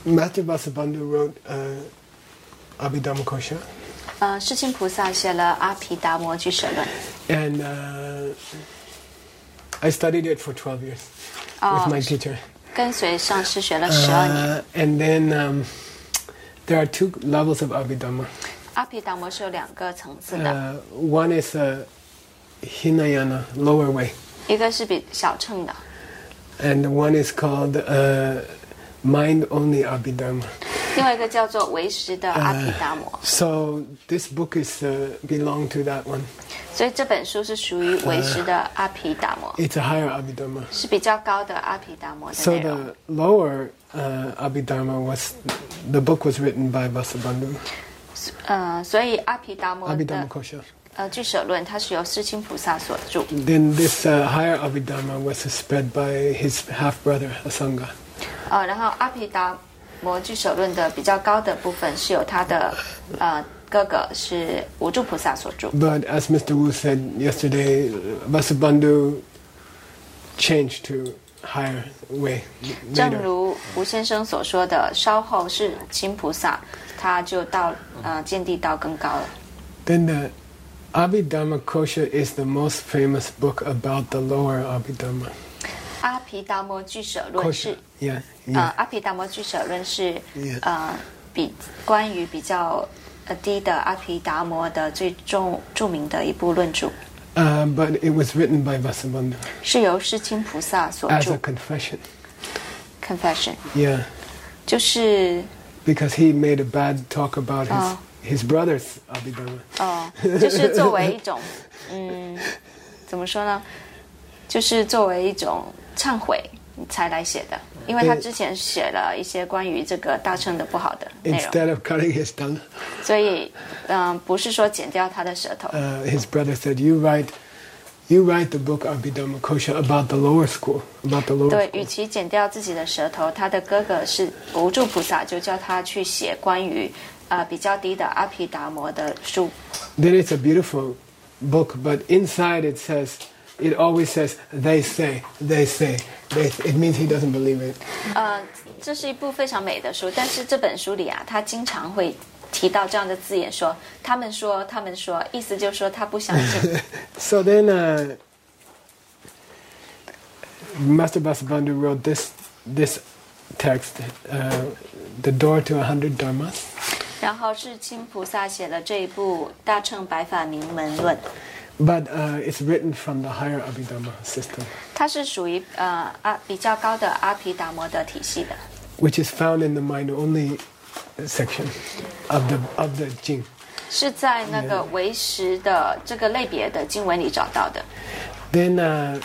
Master Vasubandhu wrote Abhidhamma-kosha. 世亲菩萨写了阿毗达摩俱舍论。 And I studied it for 12 years with my teacher. 跟随上师学了12年。 And then there are two levels of Abhidhamma. 阿毗达摩是有2个层次的。 One is Hinayana, lower way. 一个是比小乘的。 And one is called mind-only Abhidhamma. 另外一个叫做唯识的阿毗达摩。 So this book is belong to that one. 所以这本书是属于唯识的阿毗达摩。 It's a higher Abhidhamma. 是比较高的阿毗达摩的 So 内容。 the lower Abhidhamma the book was written by Vasubandhu. 所以阿毗达摩的 Abhidhamma-kosha. 俱舍论，它是由世亲菩萨所著。 Then this higher Abhidhamma was spread by his half brother Asanga. 然后阿毗达摩俱舍论的比较高的部分是由他的哥哥是无著菩萨所著。 But as Mr. Wu said yesterday, Vasubandhu changed to higher way. 正如吴先生所说的，稍后是亲菩萨，他就到见地道更高了。 Then the Abhidhamma-kosha is the most famous book about the lower Abhidhamma. 阿毗达摩俱舍论是 Yeah. 阿毗达摩俱舍论是关于比较低的阿毗达摩的最著名的一部论著。 But it was written by Vasubandhu 是由世亲菩萨所 as 著 a confession. Confession Yeah. 就是 Because he made a bad talk about his brother's Abhidhamma. 就是作为一种怎么说呢？就是作为一种忏悔才来写的，因为他之前写了一些关于这个大乘的不好的内容， Instead of cutting his tongue, 所以不是说剪掉他的舌头。 his brother said, "You write the book Abhidhamma-kosha about the lower school, about the lower 对， school." 与其剪掉自己的舌头，他的哥哥是无著菩萨，就叫他去写关于比较低的阿毗达摩的书。 Then it's a beautiful book, but inside it always says, they say. It means he doesn't believe it. 这是一部非常美的书，但是这本书里他经常会提到这样的字眼，说他们说，意思就是说他不相信。 So then Master Vasubandhu wrote this text, The Door to 100 Dharmas. 然后世亲菩萨写了这一部《大乘百法明门论》。 But it's written from the higher Abhidhamma system. 它是属于比较高的阿毗达摩的体系的。 Which is found in the mind-only section of the Jing. 是在那个唯识的这个类别的经文里找到的。 Then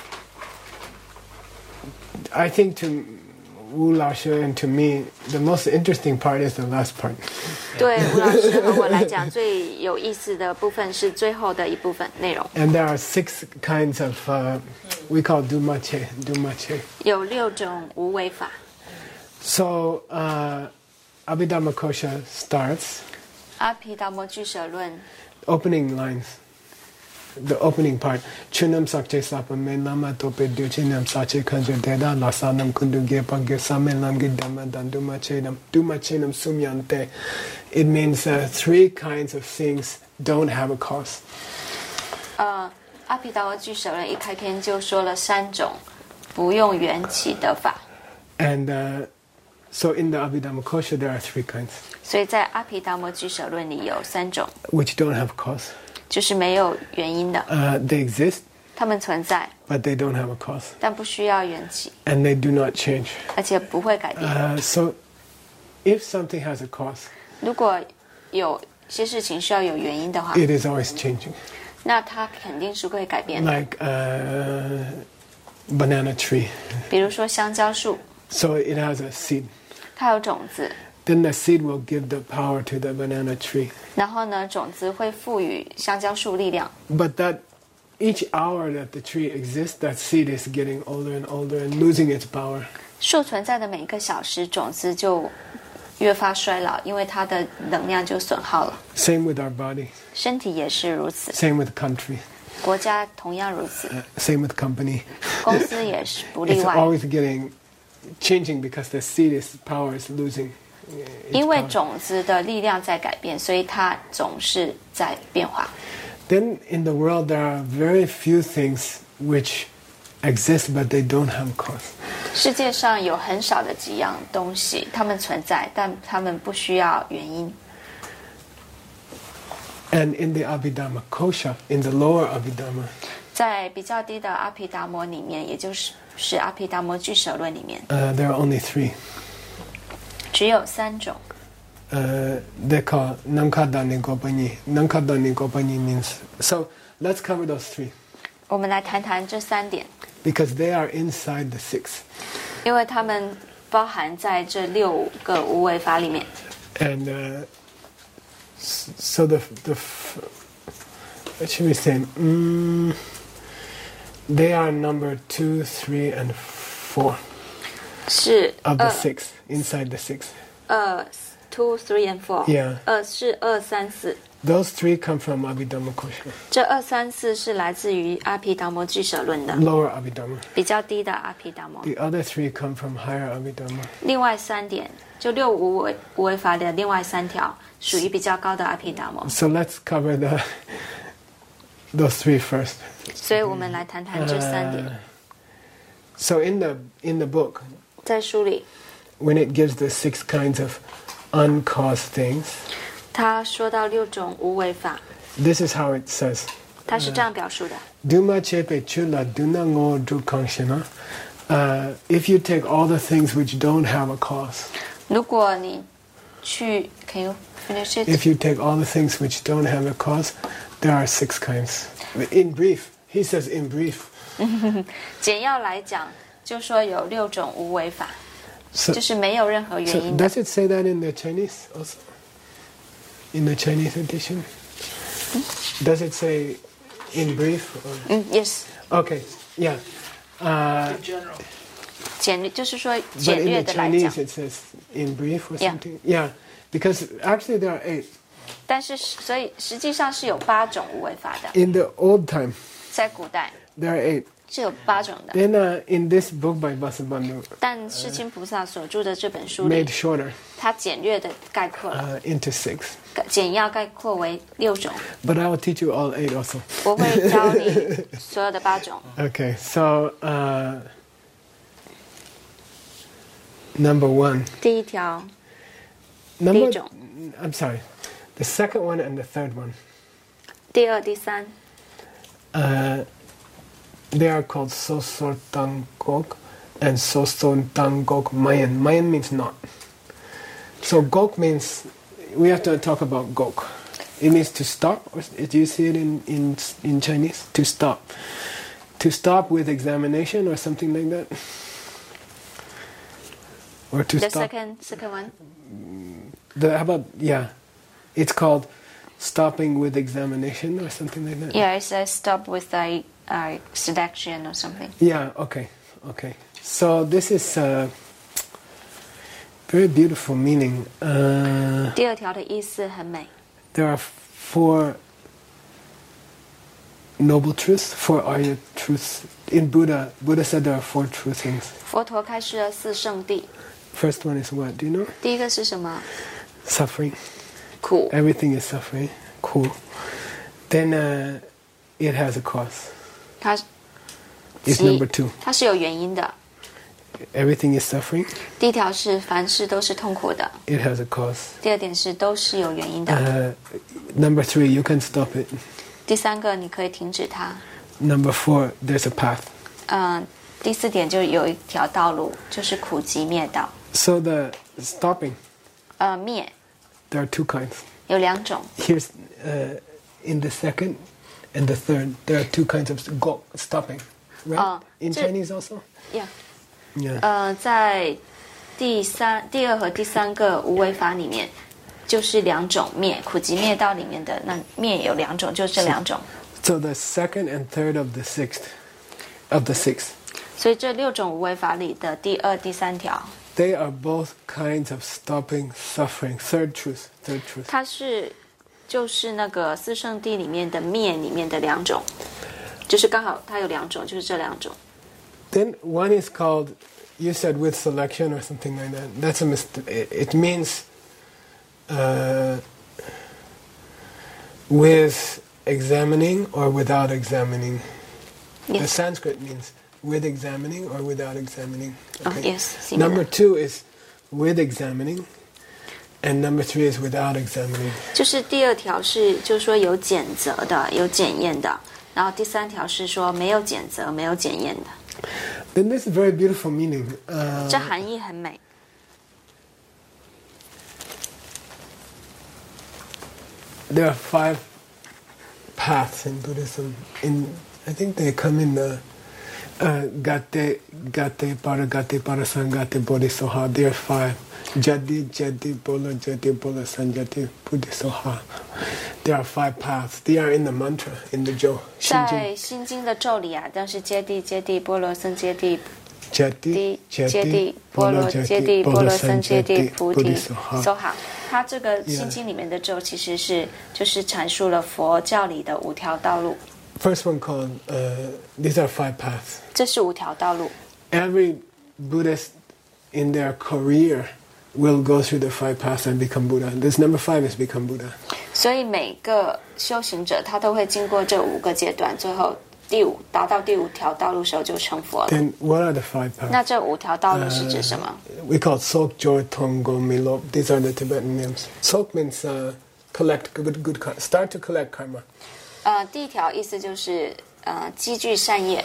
I think to Wu Laoshi and to me, the most interesting part is the last part. 对吴老师和我来讲，最有意思的部分是最后的一部分内容。 And there are 6 kinds of we call dumache. 有6种无为法。 So Abhidhamma-kosha starts. 阿毗达摩俱舍论 Opening lines. The opening part. Chunam sakche sapame lama tope duchinam sache kanjo deda lasanam kunduge pagge samelam gidama dandumachenam dumachenam sumyante. It means 3 kinds of things don't have a cause. 阿毗达摩俱舍论一开篇就说了3种不用缘起的法。 And so in the Abhidhamma-kosha there are 3 kinds. 所以在阿毗达摩俱舍论里有3种 Which don't have a cause. 就是没有原因的。 They exist, 它们存在， but they don't have a cause. 但不需要缘起， And they do not change. 而且不会改变。 So if something has a cause, 如果有些事情需要有原因的话， it is always changing. 那它肯定是会改变的。 Like banana tree. 比如说香蕉树， So it has a seed. 它有种子， Then the seed will give the power to the banana tree. 然后呢，种子会赋予香蕉树力量。 But that each hour that the tree exists, that seed is getting older and older and losing its power. 树存在的每一个小时，种子就越发衰老，因为它的能量就损耗了。 Same with our body. 身体也是如此， Same with country. 国家同样如此， Same with company. 公司也是不例 It's 外。 always changing because the seed power is losing. 因为种子的力量在改变，所以它总是在变化。 Then in the world there are very few things which exist but they don't have cause. 世界上有很少的几样东西，它们存在，但它们不需要原因。 And in the Abhidhamma Kosha, in the lower Abhidhamma, 在比较低的阿毗达摩里面，也就是阿毗达摩俱舍论里面， there are only 3. 只有3种。 They call Nankadani Gopani. Nankadani Gopani means... So let's cover those 3. 我们来谈谈这3点， Because they are inside the 6. 因为它们包含在这6个无为法里面。 And so what should we say? They are number 2, 3, and 4 是 of the 6, inside the 6. 2, 3 and 4。 Yeah. 是2、3、4。 Those 3 come from Abhidhamma Kosha, 这2、3、4是来自于阿毗达摩俱舍论的， lower Abhidhamma. 比较低的阿毗达摩。 The other 3 come from higher Abhidhamma. 另外3点，就6无为法的另外3条，属于比较高的阿毗达摩。 So let's cover those 3 first. 所以我们来谈谈这3点。 So in the book, 在书里， when it gives the 6 kinds of uncaused things, 他说到6种无为法， this is how it says. 他是这样表述的。 Duma chepe chula duna ngo dukangshina. If you take all the things which don't have a cause, 如果你去 ，Can you finish it？ if you take all the things which don't have a cause, there are 6 kinds. In brief, he says in brief. 简要来讲，就说有6种无为法， So, 就是没有任何 so 原因的。 does it say that in the Chinese also? In the Chinese edition? Does it say in brief? Or? Yes， Okay, yeah. general. 简略就是说 But 简 in 略 the 的来讲 Chinese，it says in brief or Yeah. something. Yeah, because actually there are 8. 但是所以实际上是有8种无为法的， In the old time, 在古代 there are 8. 是有8种的。 Then in this book by Vasubandhu, 但世亲菩萨所著的这本书里 made，shorter 它简略的概括了， into 6. 简要概括为6种。 But I will teach you all 8 also. 我会教你所有的8种。 Okay, so number 1. 第一条， Number, 第一种。 I'm sorry. The second one and the third one. 第2、第3， They are called Sosortangok and Sosortangok Mayan. Mayan means not. So Gok means, we have to talk about Gok. It means to stop. Or, do you see it in Chinese? To stop. To stop with examination or something like that. Or to the stop. second one， How about, yeah. It's called stopping with examination or something like that. Yeah, it says stop with a seduction or something. Yeah, okay. So this is very beautiful meaning. 第2条的意思很美， There are 4 noble truths, 4 Arya truths. In Buddha said there are 4 true things. 佛陀开示了4圣谛。 First one is what? Do you know? 第一个是什么？ Suffering. 苦。 Everything is suffering. Cool. Then it has a cause. 它 It's number 2. 它是有原因的。 Everything is suffering. 第一条是凡事都是痛苦的。 It has a cause. 第2点是都是有原因的。 Number 3, you can stop it. 第3个你可以停止它。 Number 4, there's a path. 第4点就有一条道路，就是苦集灭道。 So the stopping, 灭 there are 2 kinds. 有2种， Here's in the second and the third, there are 2 kinds of stopping, right? In Chinese also? Yeah. Yeah. 在第2和第3个无为法里面，就是2种灭，苦集灭道里面的那灭有2种，就这2种。 So the second and third of the 6. 所以这6种无为法里的第2、第3条， They are both kinds of stopping suffering. Third truth. 它就是那个4圣谛里面的灭里面的2种，就是刚好它有2种，就是这2种。 Then one is called you said with selection or something like that. That's a mistake. It means with examining or without examining. The Yes. Sanskrit means with examining or without examining. Oh, Okay. yes, similar. Number 2 is with examining, and number 3 is without examining. 就是第二条是就是说有检责的，有检验的，然后第三条是说没有检责、没有检验的。 Then this is very beautiful meaning. 这含义很美。 There are 5 paths in Buddhism. I think they come in the Gate, Paragate, Parasangate, Bodhisoha. There are 5. Jadi, Bola, Sanjati, Bodhisoha. There are 5 paths. They are in the mantra, in the Jo. 在心经的咒里啊，但是揭谛、揭谛、波罗僧揭谛、 Jati, 揭谛、波罗揭谛、波罗僧揭谛、菩提 Bodhisoha. 梭哈。它这个心经里面的咒其实是就是阐述了佛教里的5条道路。 First one called, these are 5 paths. 这是5条道路。 Every Buddhist in their career will go through the 5 paths and become Buddha. This number 5 is become Buddha. 所以每个修行者他都会经过这5个阶段，最后达到第5条道路时候就成佛了。 Then what are the 5 paths? 那这5条道路是指什么？ We call it Sok, Joy, Tonggo, Milop. These are the Tibetan names. Sok means collect good karma. Start to collect karma. 第一条意思就是积聚善业。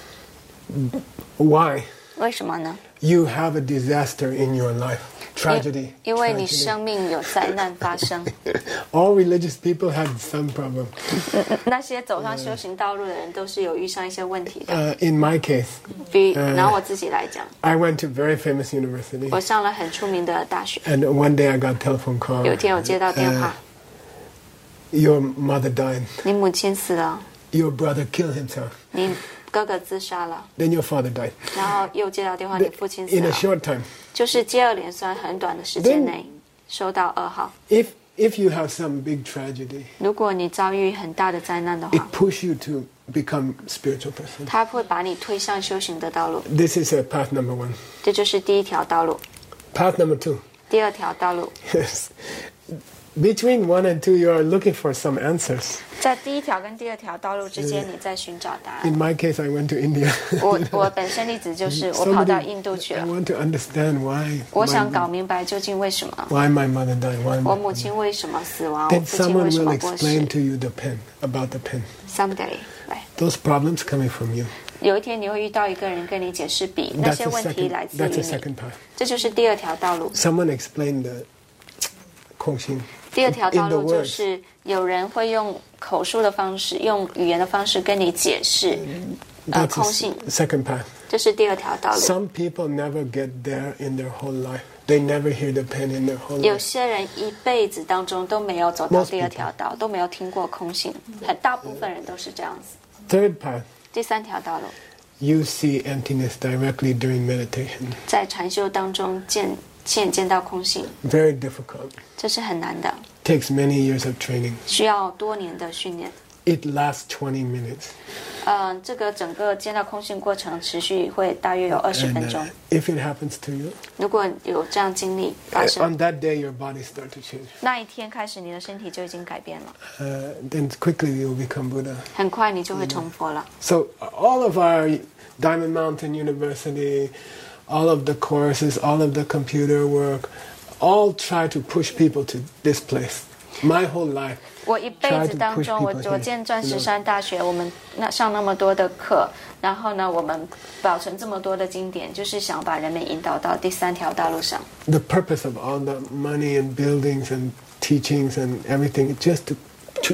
Why? 为什么呢？ You have a disaster in your life. Tragedy. 因为你 Tragedy. 生命有灾难发生。 All religious people have some problem. 那些走上修行道路的人都是有遇上一些问题的。 In my case, 比拿我自己来讲， I went to very famous university. 我上了很出名的大学。 And one day I got a telephone call. 有一天我接到电话， Your mother died. 你母亲死了， Your brother killed himself. 你哥哥自杀了， Then your father died. 然后又接到电话，你父亲死 In a 了， short time. 就是接二连三，很短的时间内收到噩耗。 If you have some big tragedy, 如果你遭遇很大的灾难的 it 话， pushes you to become spiritual person. 它会把你推向修行的道路。 This is path number 1. 这就是第1条道路。 Path number 2. 第2条道路， Yes. Between 1 and 2, you are looking for some answers. 在第1条跟第2条道路之间，你在寻找答案。 In my case, I went to India. 我本身例子就是我 Somebody- 跑到印度去 I 了， want to understand why. 我想搞明白究竟为什么 Why my mother died? Why 我 my 母亲为什么死亡，我 Then 父亲为 someone 什 will 么过 explain 世。 to you the pen, about the pen. Someday，来， Those problems coming from you. 有一天你会遇到一个人跟你解释笔，那 That's 些 the 问题 second, 来自于 that's the 你， second path. 这就是第2条道路。 Someone explained the Kongxing. 第2条道 In the 路就 words. 是有人会用口述的方式，用语言的方式跟你解释 That's 空性， the second path. 这是第2条道路。 Some people never get there in their whole life. They never hear the pen in their whole 有 life. 些人一辈子当中都没有走到 Most 第2 people. 条道，都没有听过空性，很大部分人都是这样子。 Third path. 第3条道路， You see emptiness directly during meditation. 在禅修当中亲眼见到空性， Very difficult. 这是很难的， Takes many years of training. 需要多年的训练。 It lasts 20 minutes. 这个整个见到空性过程持续会大约有20 分 And 钟。 if it happens to you, 如果有这样经历发生， on that day your body starts to change. 那一天开始你的身体就已经改变了， Then quickly you'll become Buddha. 很快你就会成佛了。 So all of our Diamond Mountain University, all of the courses, all of the computer work, all try to push people to this place. My whole life. 我一辈子当中，我见钻石山大学，我们上那么多的课，然后呢，我们保存这么多的经典，就是想把人们引导到第3条道路上。 The purpose of all the money and buildings and teachings and everything, just to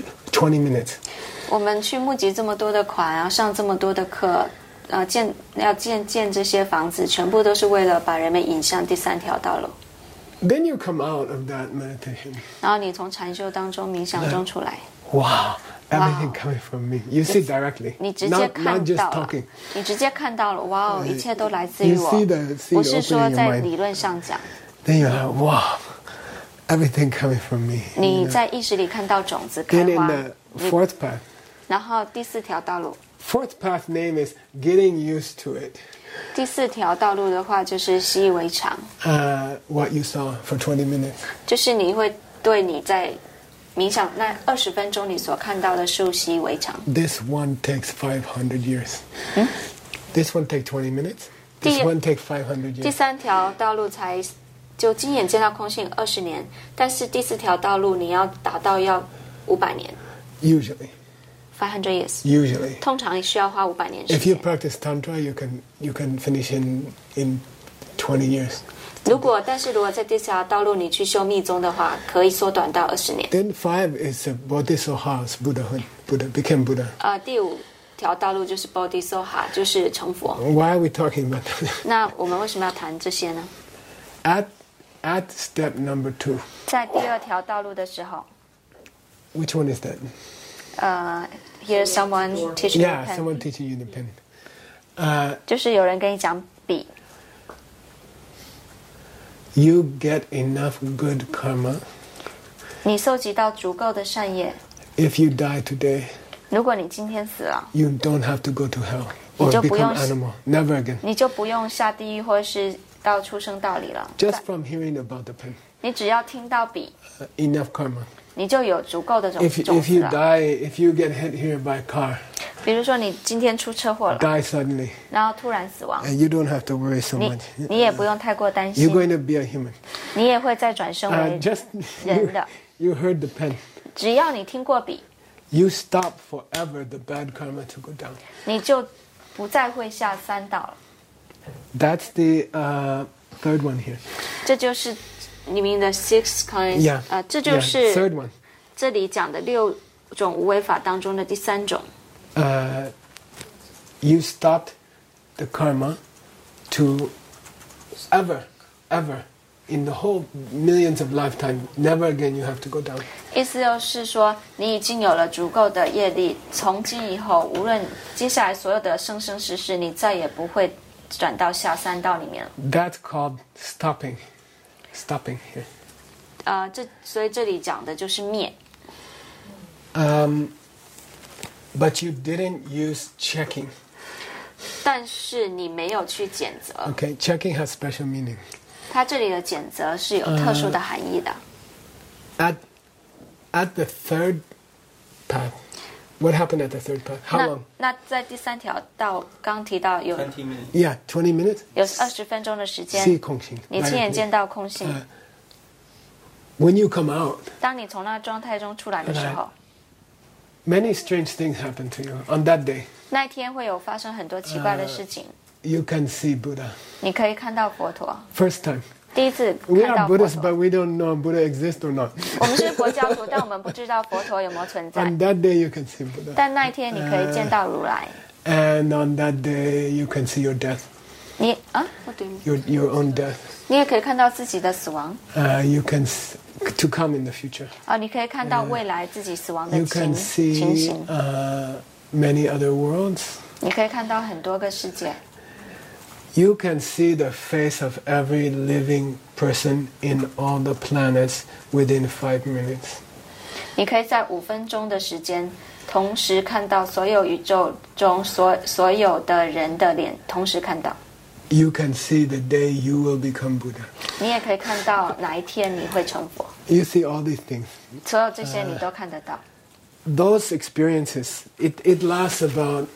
20 minutes. 我们去募集这么多的款啊，上这么多的课，建这些房子，全部都是为了把人们引向第3条道路。 Then you come out of that meditation. 然后你从禅修当中、冥想中出来， Wow, everything coming from me. You see directly. 你直接 Not 看 just 到了 talking.， 你直接看到了，哇哦，一切都来自于 You 我 see the， 不是说 opening your 在 mind. 理论上讲， Then you're like, wow, everything coming from me. 你在意识里看到种子开 Then in 花。 the fourth path. 然后第4条道路， Fourth path name is getting used to it. 第4条道路的话，就是习以为常， What you saw for 20 minutes. 就是你会对你在冥想那20分钟你所看到的事物习以为常。 This one takes 500 years. This one takes 20 minutes. This 第- one takes 500 第 years. 3条道路才就亲眼见到空性20年，但是第4条道路你要达到要500年 Usually. ，500 years， Usually. 通常需要花500年时 If you 间。 practice Tantra, you can finish in 20 years. 但是如果在第4条道路你去修密宗的话，可以缩短到20年。 Then 5 is Bodhisattva's Buddhahood. Buddha became Buddha. 第5条道路就是 Bodhisattva， 就是成佛。 Why are we talking about that? 那我们为什么要谈这些呢？ At step number 2, 在第2条道路的时候， which one is that? here's someone teaching you Yeah, pen， someone teaching you the pen. 就是有人跟你讲笔， You get enough good karma. 你收集到足够的善业， If you die today, 如果你今天死了， you don't have to go to hell or 你就不用- become animal. Never again. 你就不用下地狱或是到畜生道里了。 Just from hearing about the pen, 你只要听到笔， enough karma. 你就有足够的种 If 种 if 子 you 了。 die, if you get hit here by a car, 比如说你今天出车祸了， die suddenly, 然后突然死亡， and you don't have to worry so 你 much. 你也不用太过担 You're 心， going to be a human. 你也会再转生为 Just 人的。 you heard the pen. 只要你听过笔， You stop forever the bad karma to go down. 你就不再会下3道了。 That's the third one here. 这就是里面的 six kinds， Yeah. 这就 Yeah, 是 third one. 这里讲的6种无为法当中的第3种。 You stopped the karma to ever in the whole millions of lifetime. Never again you have to go down. 意思就是说，你已经有了足够的业力，从今以后，无论接下来所有的生生世世，你再也不会转到下3道里面了。 That's called stopping. Stopping here. 所以这里讲的就是灭。 But you didn't use checking. 但是你没有去检则， Okay, checking has special meaning. 它这里的检则是有特殊的含义的。 At the third path, what happened at the third path? How 那 long? 那在第3条道，刚提到有 20 minutes. Yeah, 20 minutes. 有20分钟的时间， See 空性。 你亲眼见到空性。 When you come out, 当你从那状态中出来的时候， many strange things happen to you. On that day, 那一天会有发生很多奇怪的事情。 you can see Buddha. 你可以看到佛陀， First time. 第一次 We 看 are 到佛 Buddhists, 陀。 but we don't know Buddha exists or not. 我们是佛教徒，但我们不知道佛陀有没有存在。 On that day, you can see Buddha. 但那一天你可以见到如来。 And on that day, you can see your death, 我对你， your own death. 你也可以看到自己的死亡 You can to come in the future. 你可以看到未来自己死亡的 You 情 can see 形， many other worlds. 你可以看到很多个世界， You can see the face of every living person in all the planets within 5 minutes. 你可以在5分钟的时间，同时看到所有宇宙中所有的人的脸，同时看到。 You can see the day you will become Buddha. 你也可以看到哪一天你会成佛， You see all these things. 所有这些你都看得到。 Those experiences, it lasts about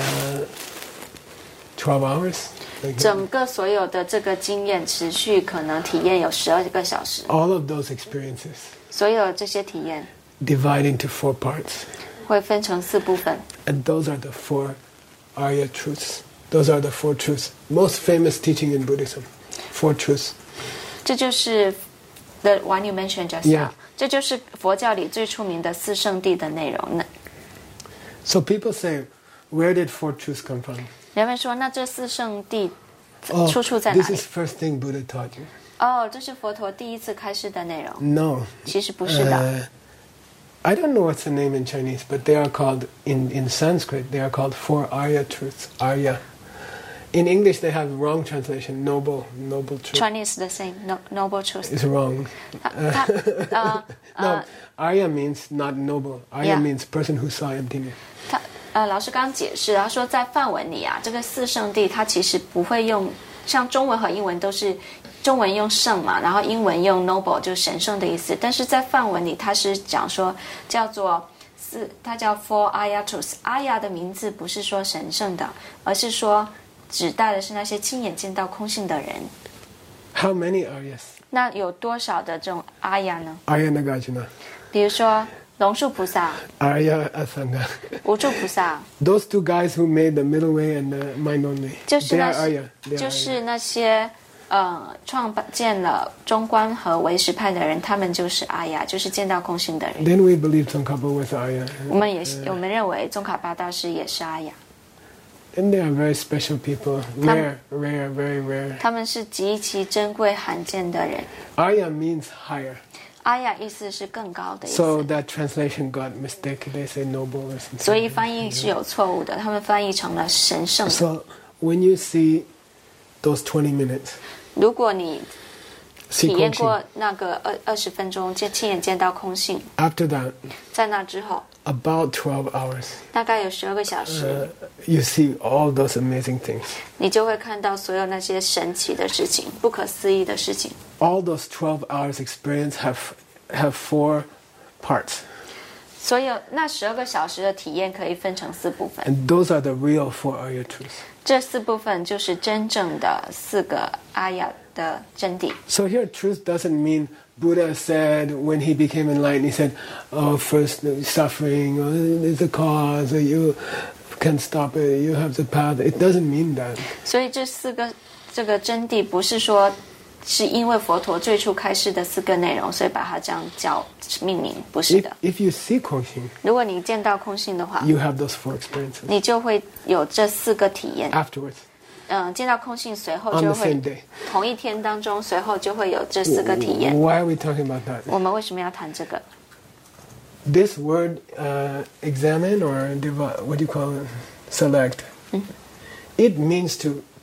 12 hours. Like 整个所有的这个经验持续可能体验有12个小时， all of those experiences 所有这些体验 divide into 4 parts. 会分成4部分， And those are the 4 Arya truths. Those are the 4 truths. Most famous teaching in Buddhism. 4 truths. 这就是 the one you mentioned just Yeah. now，这就是佛教里最出名的4圣谛的内容。 So people say, where did 4 truths come from? 人们说，那这4圣谛 Oh, 出处在哪 this 里 is？first thing Buddha taught you. 这是佛陀第一次开示的内容。 No. 其实不是的。 I don't know what's the name in Chinese, but they are called, in Sanskrit, they are called 4 Arya truths. Arya. In English, they have wrong translation, noble truth. Chinese the same, noble truth。 It's wrong. No, Arya means not noble. Arya Yeah. means person who saw emptiness. 老师刚解释，他说在梵文里啊，这个四圣谛它其实不会用，像中文和英文都是中文用圣嘛，然后英文用 noble 就是神圣的意思，但是在梵文里它是讲说叫做它叫 four ayatus， aya 的名字不是说神圣的，而是说指代的是那些亲眼见到空性的人。 How many Aryas? 那有多少的这种 aya 呢？ Arya Nagarjuna, 比如说龙树菩萨、 Arya Asanga. 无住菩萨， Those two guys who made the middle way and the mind only. 就是 They 那 are Arya. They are 就 Arya. 是那些创建了中观和唯识派的人，他们就是阿雅，就是见到空性的人。 Then we believe Tsongkhapa was Arya. 我们认为宗喀巴大师也是阿雅， And they are very special people. Rare, very rare. 他们是极其珍贵罕见的人。 Arya means higher. 阿雅意思是更高的意 So 思， that translation got mistaken. They say noble or something. 所以翻译是有错误的，他们翻译成了神圣的。 So when you see those 20 minutes, 如果你 see 体验 Kongxing, 过那个20分钟，亲眼见到空性， after that, 在那之后 about 12 hours, 大概有12个小时， you see all those amazing things. 你就会看到所有那些神奇的事情、不可思议的事情。 All those 12 hours experience have 4 parts. 所有那12个小时的体验可以分成4部分， And those are the real 4 Arya truths. 这4部分就是真正的4个阿雅的真谛。 So here, truth doesn't mean Buddha said when he became enlightened, he said, oh, first suffering, is the cause, you can stop it, you have the path. It doesn't mean that. 所以这个真谛不是说是因为佛陀最初开示的4个内容，所以把它这样命名，不是 If, 的。 if you see Kongxing, 如果你见到空性的话， you have those 4 experiences 你就会有这4个体验。 afterwards, 见到空性，随后 on 就 the 会 same day. 同一天当中，随后就会有这4个体验。 Why are we talking about that? 我们为什么要谈这个？ This word, examine or what do you call it? Select. It means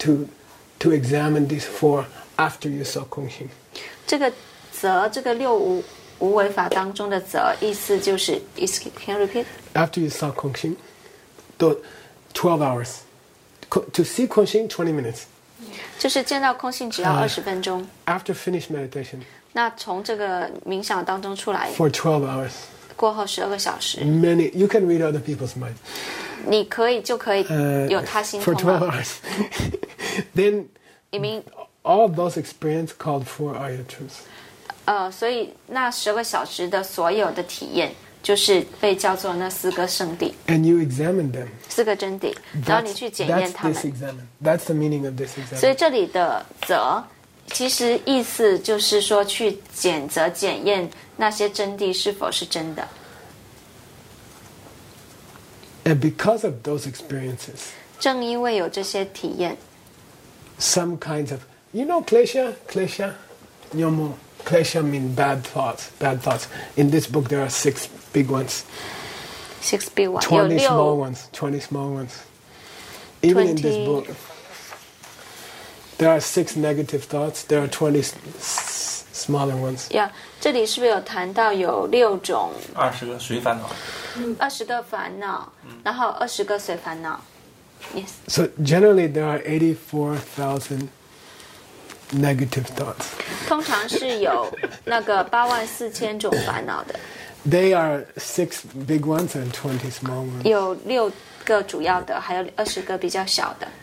to examine these 4 after you saw Kongxing. 这个则，这个6无为法当中的则，意思就是，can you repeat？ After you saw Kongxing, 12 hours. To see Kongxing, 20 minutes. 就是见到空性只要20分钟。 After finished meditation, 那从这个冥想当中出来 for 12 hours. 过后12个小时， You can read other people's minds. 你就可以有他心 For 12 通了。 hours. Then You mean all of those experience called 4 Arya truths. 所以那12个小时的所有的体验，就是被叫做那4个圣谛、 And you examine them. 4个真谛，然后你去检验它 That's this 们。 examine. That's the meaning of this 所以 examine. 这里的则，其实意思就是说去检验那些真谛是否是真的。 And because of those experiences, 正因为有这些体验， some kinds of, klesha? Klesha? Nyomo. Klesha mean bad thoughts. In this book, there are 6 big ones. 6B1 有 20 small 6 ones. 20 small ones. Even in this 20 book, there are 6 negative thoughts. There are 20 smaller ones. 呀，这里是不是有谈到有6种 20个随烦恼。 20个烦恼，然后20个随烦恼。Yes， So generally, there are 84,000 negative thoughts. 通常是有那个84000种烦恼的， They are 6 big ones and 20 small ones. 有6个主要的，还有20个比较小的。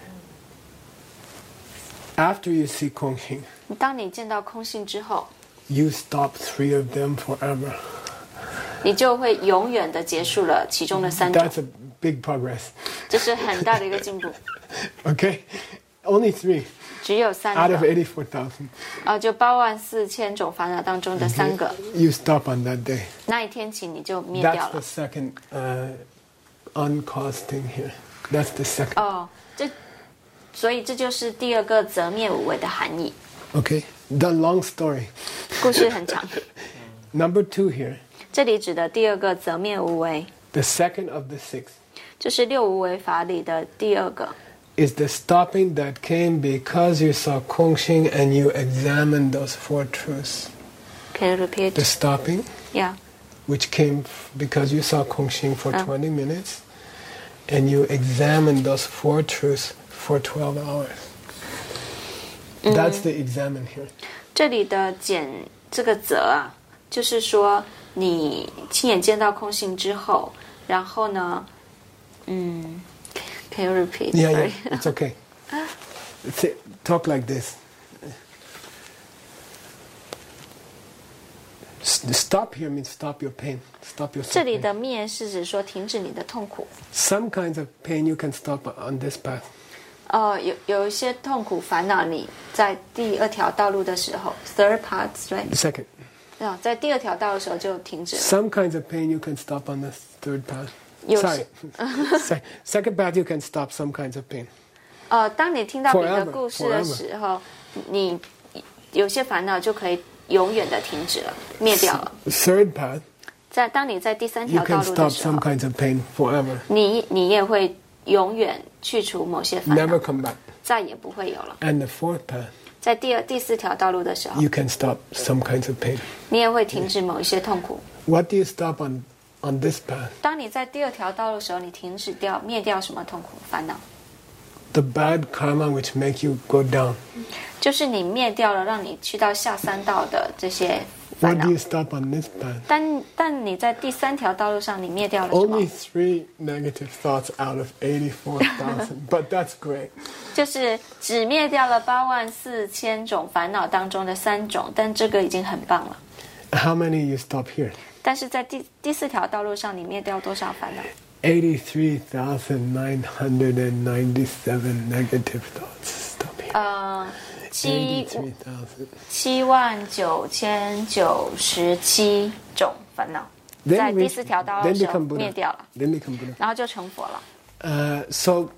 After you see Kongxing, 当你见到空性之后， you stop 3 of them forever. 你就会永远的结束了其中的3种， That's a big progress. 这是很大的一个进步。 Okay? Only 3 只有3 out of 个， 84,000. 就84000种烦恼当中的3个， You stop on that day. 那一天起你就灭掉 That's the 了。 second uncaused thing here. That's the second. 所以这就是第2个则灭无为的含义。 Okay? The long story. 故事很长， Number 2 here. 这里指的第2个则灭无为， The second of the 6 就是6无为法里的第2个。 is the stopping that came because you saw Kongxing and you examined those 4 truths. Can you repeat? The stopping, Yeah. which came because you saw Kongxing for 20 minutes, and you examine those four truths for 12 hours. That's the examine here. 这里的减这个则啊，就是说你亲眼见到空性之后，然后呢，Can you repeat? Yeah, Sorry. it's okay. Talk like this. Stop here means stop your pain. Stop your 这里 suffering. 的灭是指说停止你的痛苦。 Some kinds of pain you can stop on this path. 有一些痛苦烦恼，你在第二条道路的时候 ，third path, right? Second. 在第二条道路的时候就停止了。 Some kinds of pain you can stop on the third path. 有 Sorry. 些 Second path you can stop some kinds of pain. 当你听到别的 Forever, 故事的时候，你有些烦恼就可以永远的停止了，灭掉了。 Third path, 当你在第三 you 条道 can 路的 stop 时候 some，kinds of pain forever. 你也会永远去除某些烦 Never 恼， come back. 再也不会有了。 And the fourth path, 在第四条道路的时候， you can stop some kinds of pain. 你也会停止某一些痛苦。 What do you stop on this path? 当你在第二条道路的时候，你停止掉、灭掉什么痛苦烦恼？ The bad karma which make you go down. 就是你灭掉了让你去到下三道的这些烦 What 恼 do。you stop on this path? 但你在第三条道路上，你灭掉了什么 Only 3 negative thoughts out of 84,000. But that's great. 就是只灭掉了84000种烦恼当中的3种，但这个已经很棒了。 How many you stop here? 但是在第四条道路上，你灭掉多少烦恼？ 83,997 negative thoughts. Stop here. 79097种烦恼，在第四条道路 then 的时候 become 灭 Buddha. 掉了， Then become Buddha. 然后就成佛了。 So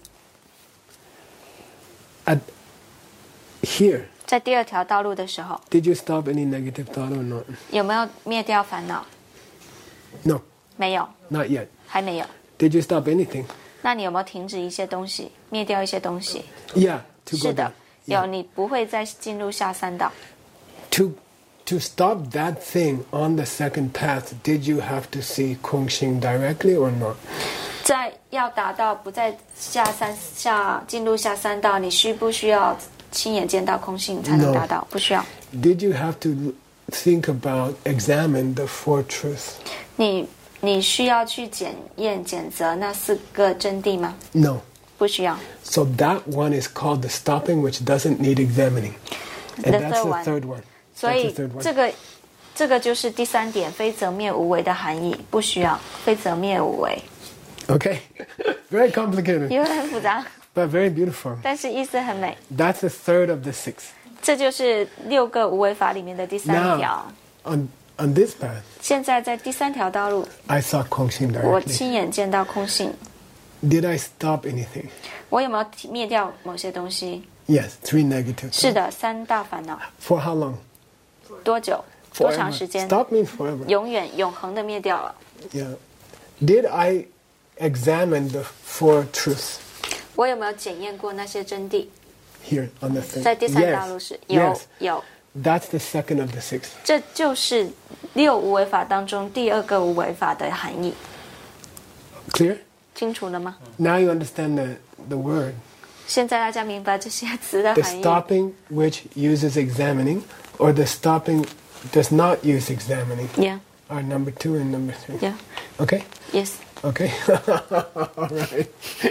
here, 在第二条道路的时候， did you stop any negative thought or not? 有没有灭掉烦恼？ No, 没有， not yet. 还没有。 Did you stop anything? 那你有没有停止一些东西，灭掉一些东西？ Yeah, to 是 go 的 down.， 有，你不会再进入下三道。 To stop that thing on the second path, did you have to see Kongxing directly or not? 在要达到不再进入下三道，你需不需要亲眼见到空性才能达到？不需要。 Did you have to think about, examine the four truths? 你需要去检验、检责那4个真谛吗？ No. 不需要。 So that one is called the stopping, which doesn't need examining. And The that's third the one. third one. 所 That's 以 the third one. 这个就是第3点，非择灭无为的含义，不需要非择灭无为， Okay. Very complicated, 因为很复杂， but very beautiful. 但是意思很美。 That's the third of the 6. 这就是6个无为法里面的第3条。 Now, on this path, 现在在第3条道路， I saw Kongxing 我 directly. 亲眼见到空性， Did I stop anything? 我有没有灭掉某些东西？ Yes, 3 negative. 是的，3大烦恼。 For how long? 多久？多长时间？ Stop means forever. 永远、永恒的灭掉了。 Yeah. Did I examine the four truths 我有没有检验过那些真谛？ here on the thing? 在第3道路是有 Yes. 有， That's the second of the 6. 这就是6无为法当中第2个无为法的含义， Clear? 清楚了吗？ Now you understand the word. 现在大家明白这些词的 The 含义。 stopping which uses examining or the stopping does not use examining Yeah, are number 2 and number 3. yeah, Okay? yes. Okay. All right.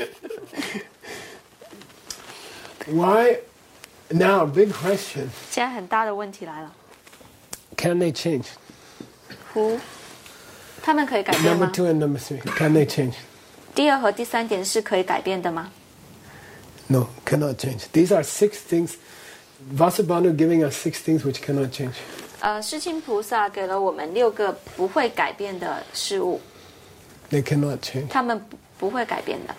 Why? Now, big question. 现在很大的问题来了， Can they change? 他们可以改变 Number 吗？ 2 and number 3. Can they change? 第2和第3点是可以改变的吗？ No, cannot change. These are 6 things. Vasubhanu giving us 6 things which cannot change. 世亲菩萨给了我们6个不会改变的事物， They cannot change. 他们不会改变的。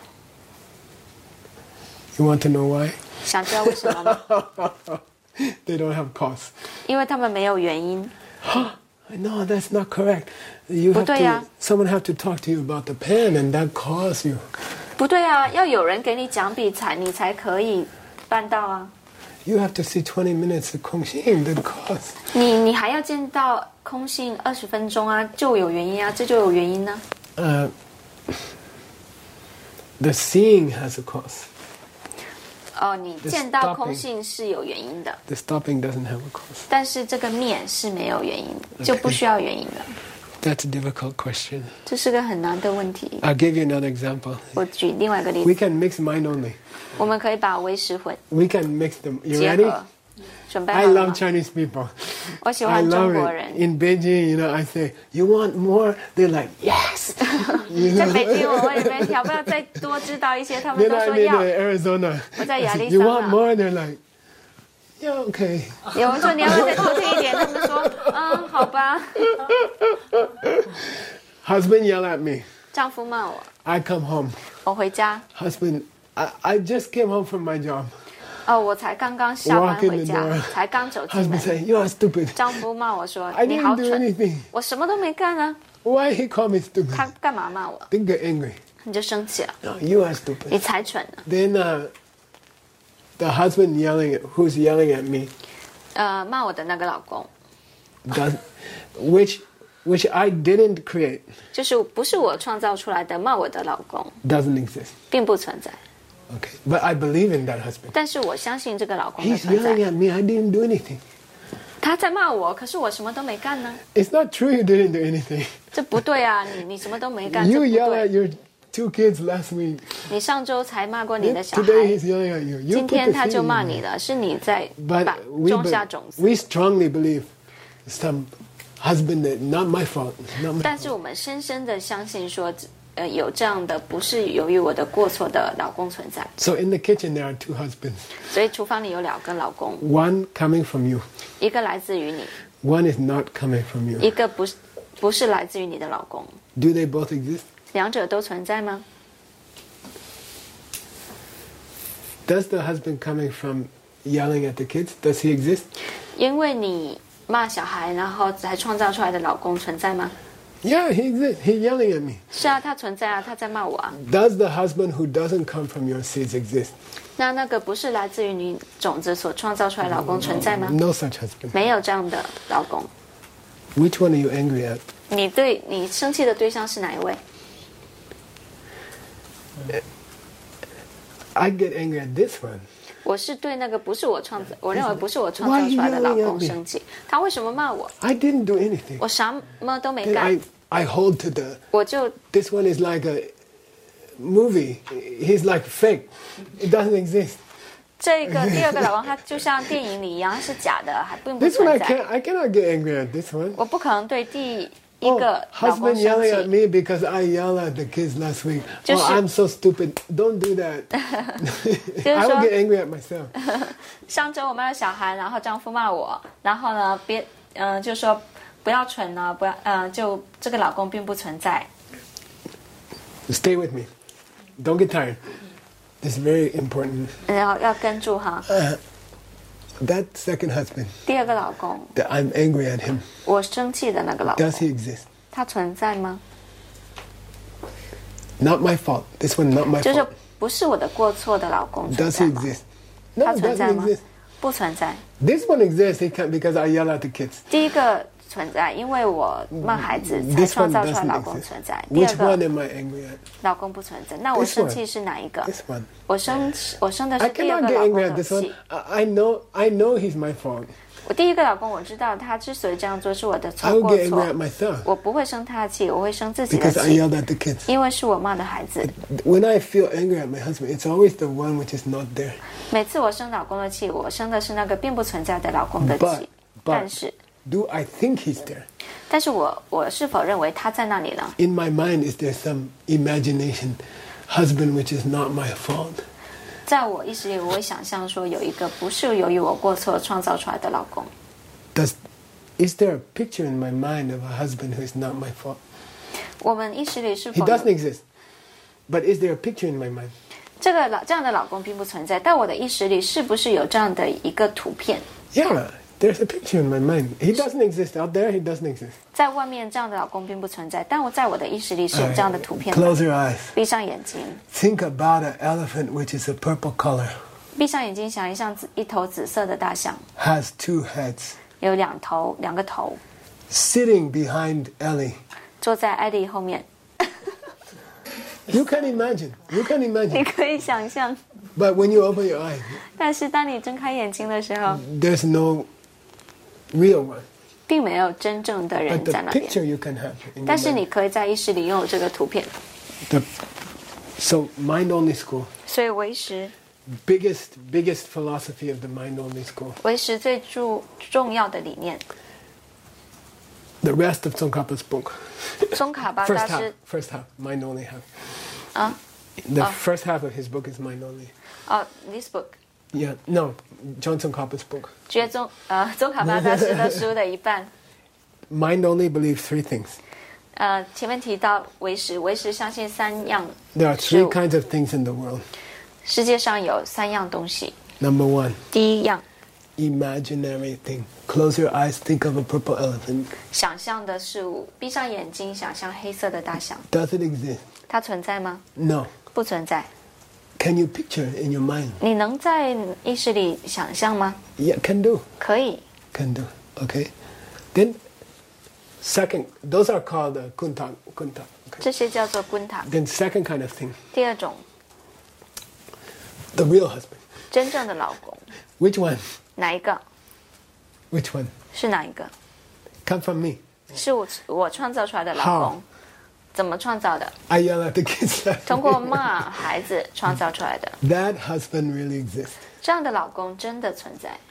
You want to know why? 想知道为什么吗？ They don't have cause. 因为他们没有原因。 No, that's not correct. You have 不对呀。 to, someone have to talk to you about the pen and that cause you. 不对啊，要有人给你讲笔你才可以办到啊。 You have to see 20 minutes of Kongxing that cause. 你还要见到空性20分钟啊，就有原因啊，这就有原因呢、 The seeing has a cause. 哦，你见到空性是有原因的， The stopping doesn't have a cause. 但是这个灭是没有原因的，就不需要原因的。 That's a difficult question. 这是个很难的问题。 I'll give you another example. 我举另外一个例 We 子， can mix mind only. 我们可以把唯识混 We can mix them. You 结 ready? 合。准备 I 好了 love 吗？ Chinese people. 我喜 I 欢中 love 国 it. 人。 In Beijing, I say, you want more? They're like, yes. 在北京，我问你们要不要再多知道一些，他们 Then 都 I 说 made 要。 Arizona. 我在亚利 You 桑 want 那， more? They're like, yeah, okay. 有人说你要不要再多听一点？他们说，好吧。 Husband yell at me. 丈夫骂我， I come home. 我回家， Husband, I just came home from my job. 我才刚刚下班 Walk in 回 the 家 door.， 才刚走进 Husband 门。 say, you are stupid. 丈夫骂我说 I：“ 你好 didn't do 蠢， anything. 我什么都没干啊！ Why he call me stupid? 他干嘛骂我？ Then get angry. 你就生气了， No, you are 你 stupid. 才蠢呢。 Then the husband who's yelling at me, 骂我的那个老公， does, which I didn't create, 就是不是我创造出来的，骂我的老公 doesn't exist. 并不存在。 Okay, but I believe in that husband. 但是我相信这个老公的 He's 存在 yelling。at me. I didn't do anything. 他在骂我，可是我什么都没干呢， It's not true you didn't do anything. 这不对啊！你什么都没干，这 You 不 yell at 对。 your 2 kids last week. 你上周才骂过你的小 Today 孩， he's yelling at you. You 今 put 天 the 他就 seed 骂 in 你了，是你在 But 把 we, 种下种子。 we strongly believe some husband that not my fault. Not my 但是我们深深的相信说，有这样的不是由于我的过错的老公存在。 So in the kitchen there are 2 husbands. 所以厨房里有2个老公， One coming from you. 一个来自于你， One is not coming from you. 一个不是来自于你的老公。 Do they both exist? 两者都存在吗？ Does the husband coming from yelling at the kids, does he exist? 因为你骂小孩，然后才创造出来的老公存在吗？ Yeah, he exists. He's yelling at me. 是啊，他存在啊，他在骂我啊。 Does the husband who doesn't come from your seeds exist? 那个不是来自于你种子所创造出来的老公存在吗？ No such husband. 没有这样的老公。 Which one are you angry at? 你生气的对象是哪一位？ I get angry at this one. 我是对那个不是我创造，我认为不是我创造出来的老公生气。他为什么骂我？ I didn't do anything. 我什么都没 Then 干， I hold to the, 我就 this one is like a movie. He's like fake. It doesn't exist. 这个第2个老公，他就像电影里一样，他是假的，还并不 This one 存 I 在。 cannot get angry at this one. 我不可能对第一 Oh, 个老公 husband 生 yelling at 气。 me because I yell at the kids last week. 就 Oh, 是- I'm so stupid. Don't do that. I will 说- get angry at myself. 上周我骂了小孩，然后丈夫骂我，然后呢，就说不要蠢了，不要，就这个老公并不存在。 Stay with me. Don't get tired. This is very important. 然后要跟住哈。 That second husband 第2个老公， that I'm angry at him, 我生气的那个老公， does he exist? 他存在吗？ Not my fault. This one not my 就是 fault. 不是我的过错的老公存 Does 在 he 吗？ exist? No, 他 it 存在 doesn't 吗 exist.？ 不存在。 This one exists he can't, because I yell at the kids. 第1个存在，因为我骂孩子才 This 创 one 造出来 doesn't 老公 exist. 存在。第 Which 2个 one am I angry at? 老公不存在，那我 This 生 one. 气是哪一个？ This one. 我生的 I 是第2 cannot 个 get 老 angry 公 at 的 this one. 气。 I know he's my fault. 我第1个老公我知道他之所以这样做是我的 I will 过 get 错 angry at，myself 我不会生他的气，我会生自己的 because I 气， yelled at the kids. 因为是我骂的孩子。 When I feel angry at my husband, it's always the one which is not there. 每次我生老公的气，我生的是那个并不存在的老公的 But 气。但是， do I think he's there? 但是我是否认为他在那里呢？ In my mind, is there some imagination husband which is not my fault? 在我意识里，我会想象说有一个不是由于我过错创造出来的老公。 Is there a picture in my mind of a husband who is not my fault? 我们意识里是 He 否 doesn't exist. But is there a picture in my mind? 这样的老公并不存在？但我的意识里是不是有这样的一个图片？ Yeah, there's a picture in my mind. He doesn't exist out there. He doesn't exist. 在外面这样的老公并不存在，但在我的意识里是有这样的图片的。 Close your eyes. 闭上眼睛， Think about an elephant which is a purple color, 闭上眼睛，想象一头紫色的大象， has 2 heads, 有两个头， sitting behind Ellie. 坐在艾丽后面。 You can imagine. You can 你 imagine. 可以想象， But when you open your eyes, 但是当你睁开眼睛的时候， there's no real one. 并没有真正的 But 人 the 在那边。 picture you can have. In 但 your 是 mind. 你可以在意识里拥有这个图片， So mind-only school, 所以唯识 biggest philosophy of the mind-only school. 唯识最重要的理念。 The rest of Tsongkhapa's book. 宗卡巴大师 First half, mind-only half. 啊 The first half of his book is mind-only. 哦，this book Yeah, no, John Tsongkhapa's book. 宗卡巴大师的书的一半。 Mind-only believes three things. 前面提到唯识，唯识相信三样 There are 事 three 物， kinds of things in the world. 世界上有三样东西。 Number one, 第一样， imaginary thing. Close your eyes, think of a purple elephant. 想象的事物，闭上眼睛想象黑色的大象， Does it exist? 它存在吗？ No. 不存在。 Can you picture it in your mind? 你能在意识里想象吗？ Yeah, can do. 可以。 Can do. Okay. Then, second, those are called kunta. Okay. 这些叫做滚塔。 Then second kind of thing, 第二种， the real husband. 真正的老公， Which one? 哪一个？ Which one? 是哪一个？ Come from me. 是我创造出来的老公。怎么创造的？ I yell at the kids. 通过骂孩子创造出来的。 That husband really exists. 这样的老公真的存在。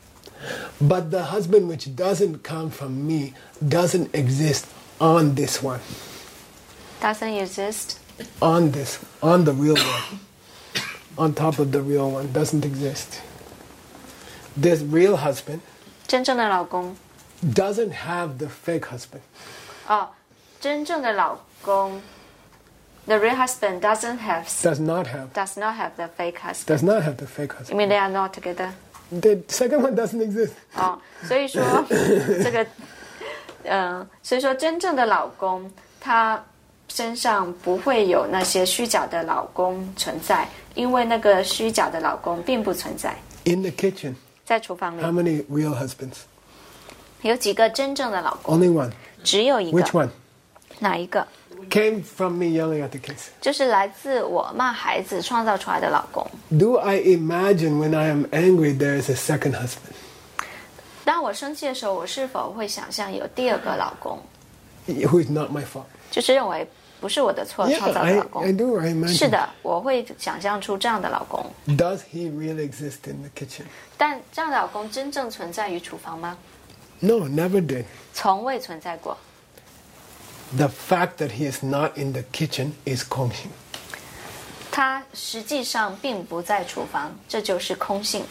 But the husband which doesn't come from me doesn't exist on this one. Doesn't exist. On the real one. On top of the real one doesn't exist. This real husband 真正的老公 doesn't have the fake husband. 哦，真正的老公 ，the real husband does not have the fake husband. Does not have the fake You husband. mean they are not together? The second one doesn't exist. 哦，所以说这个，所以说真正的老公他身上不会有那些虚假的老公存在，因为那个虚假的老公并不存在。 In the kitchen, 在厨房 how 里 many real husbands? 有几个真正的老公？ Only one. 只有一 Which 个。 one? 哪一个？ Came from me yelling at the kids. 就是来自我骂孩子创造出来的老公。 Do I imagine when I am angry there is a second husband? 当我生气的时候，我是否会想象有第二个老公？ Who is not my fault? 就是认为不是我的错 Yeah, 创造的老公。 I do. I imagine. 是的，我会想象出这样的老公。 Does he really exist in the kitchen? 但这样的老公真正存在于厨房吗？ No, never did. 从未存在过。 The fact that he is not in the kitchen is Kongxing. 他实际上并不在厨房，这就是空性。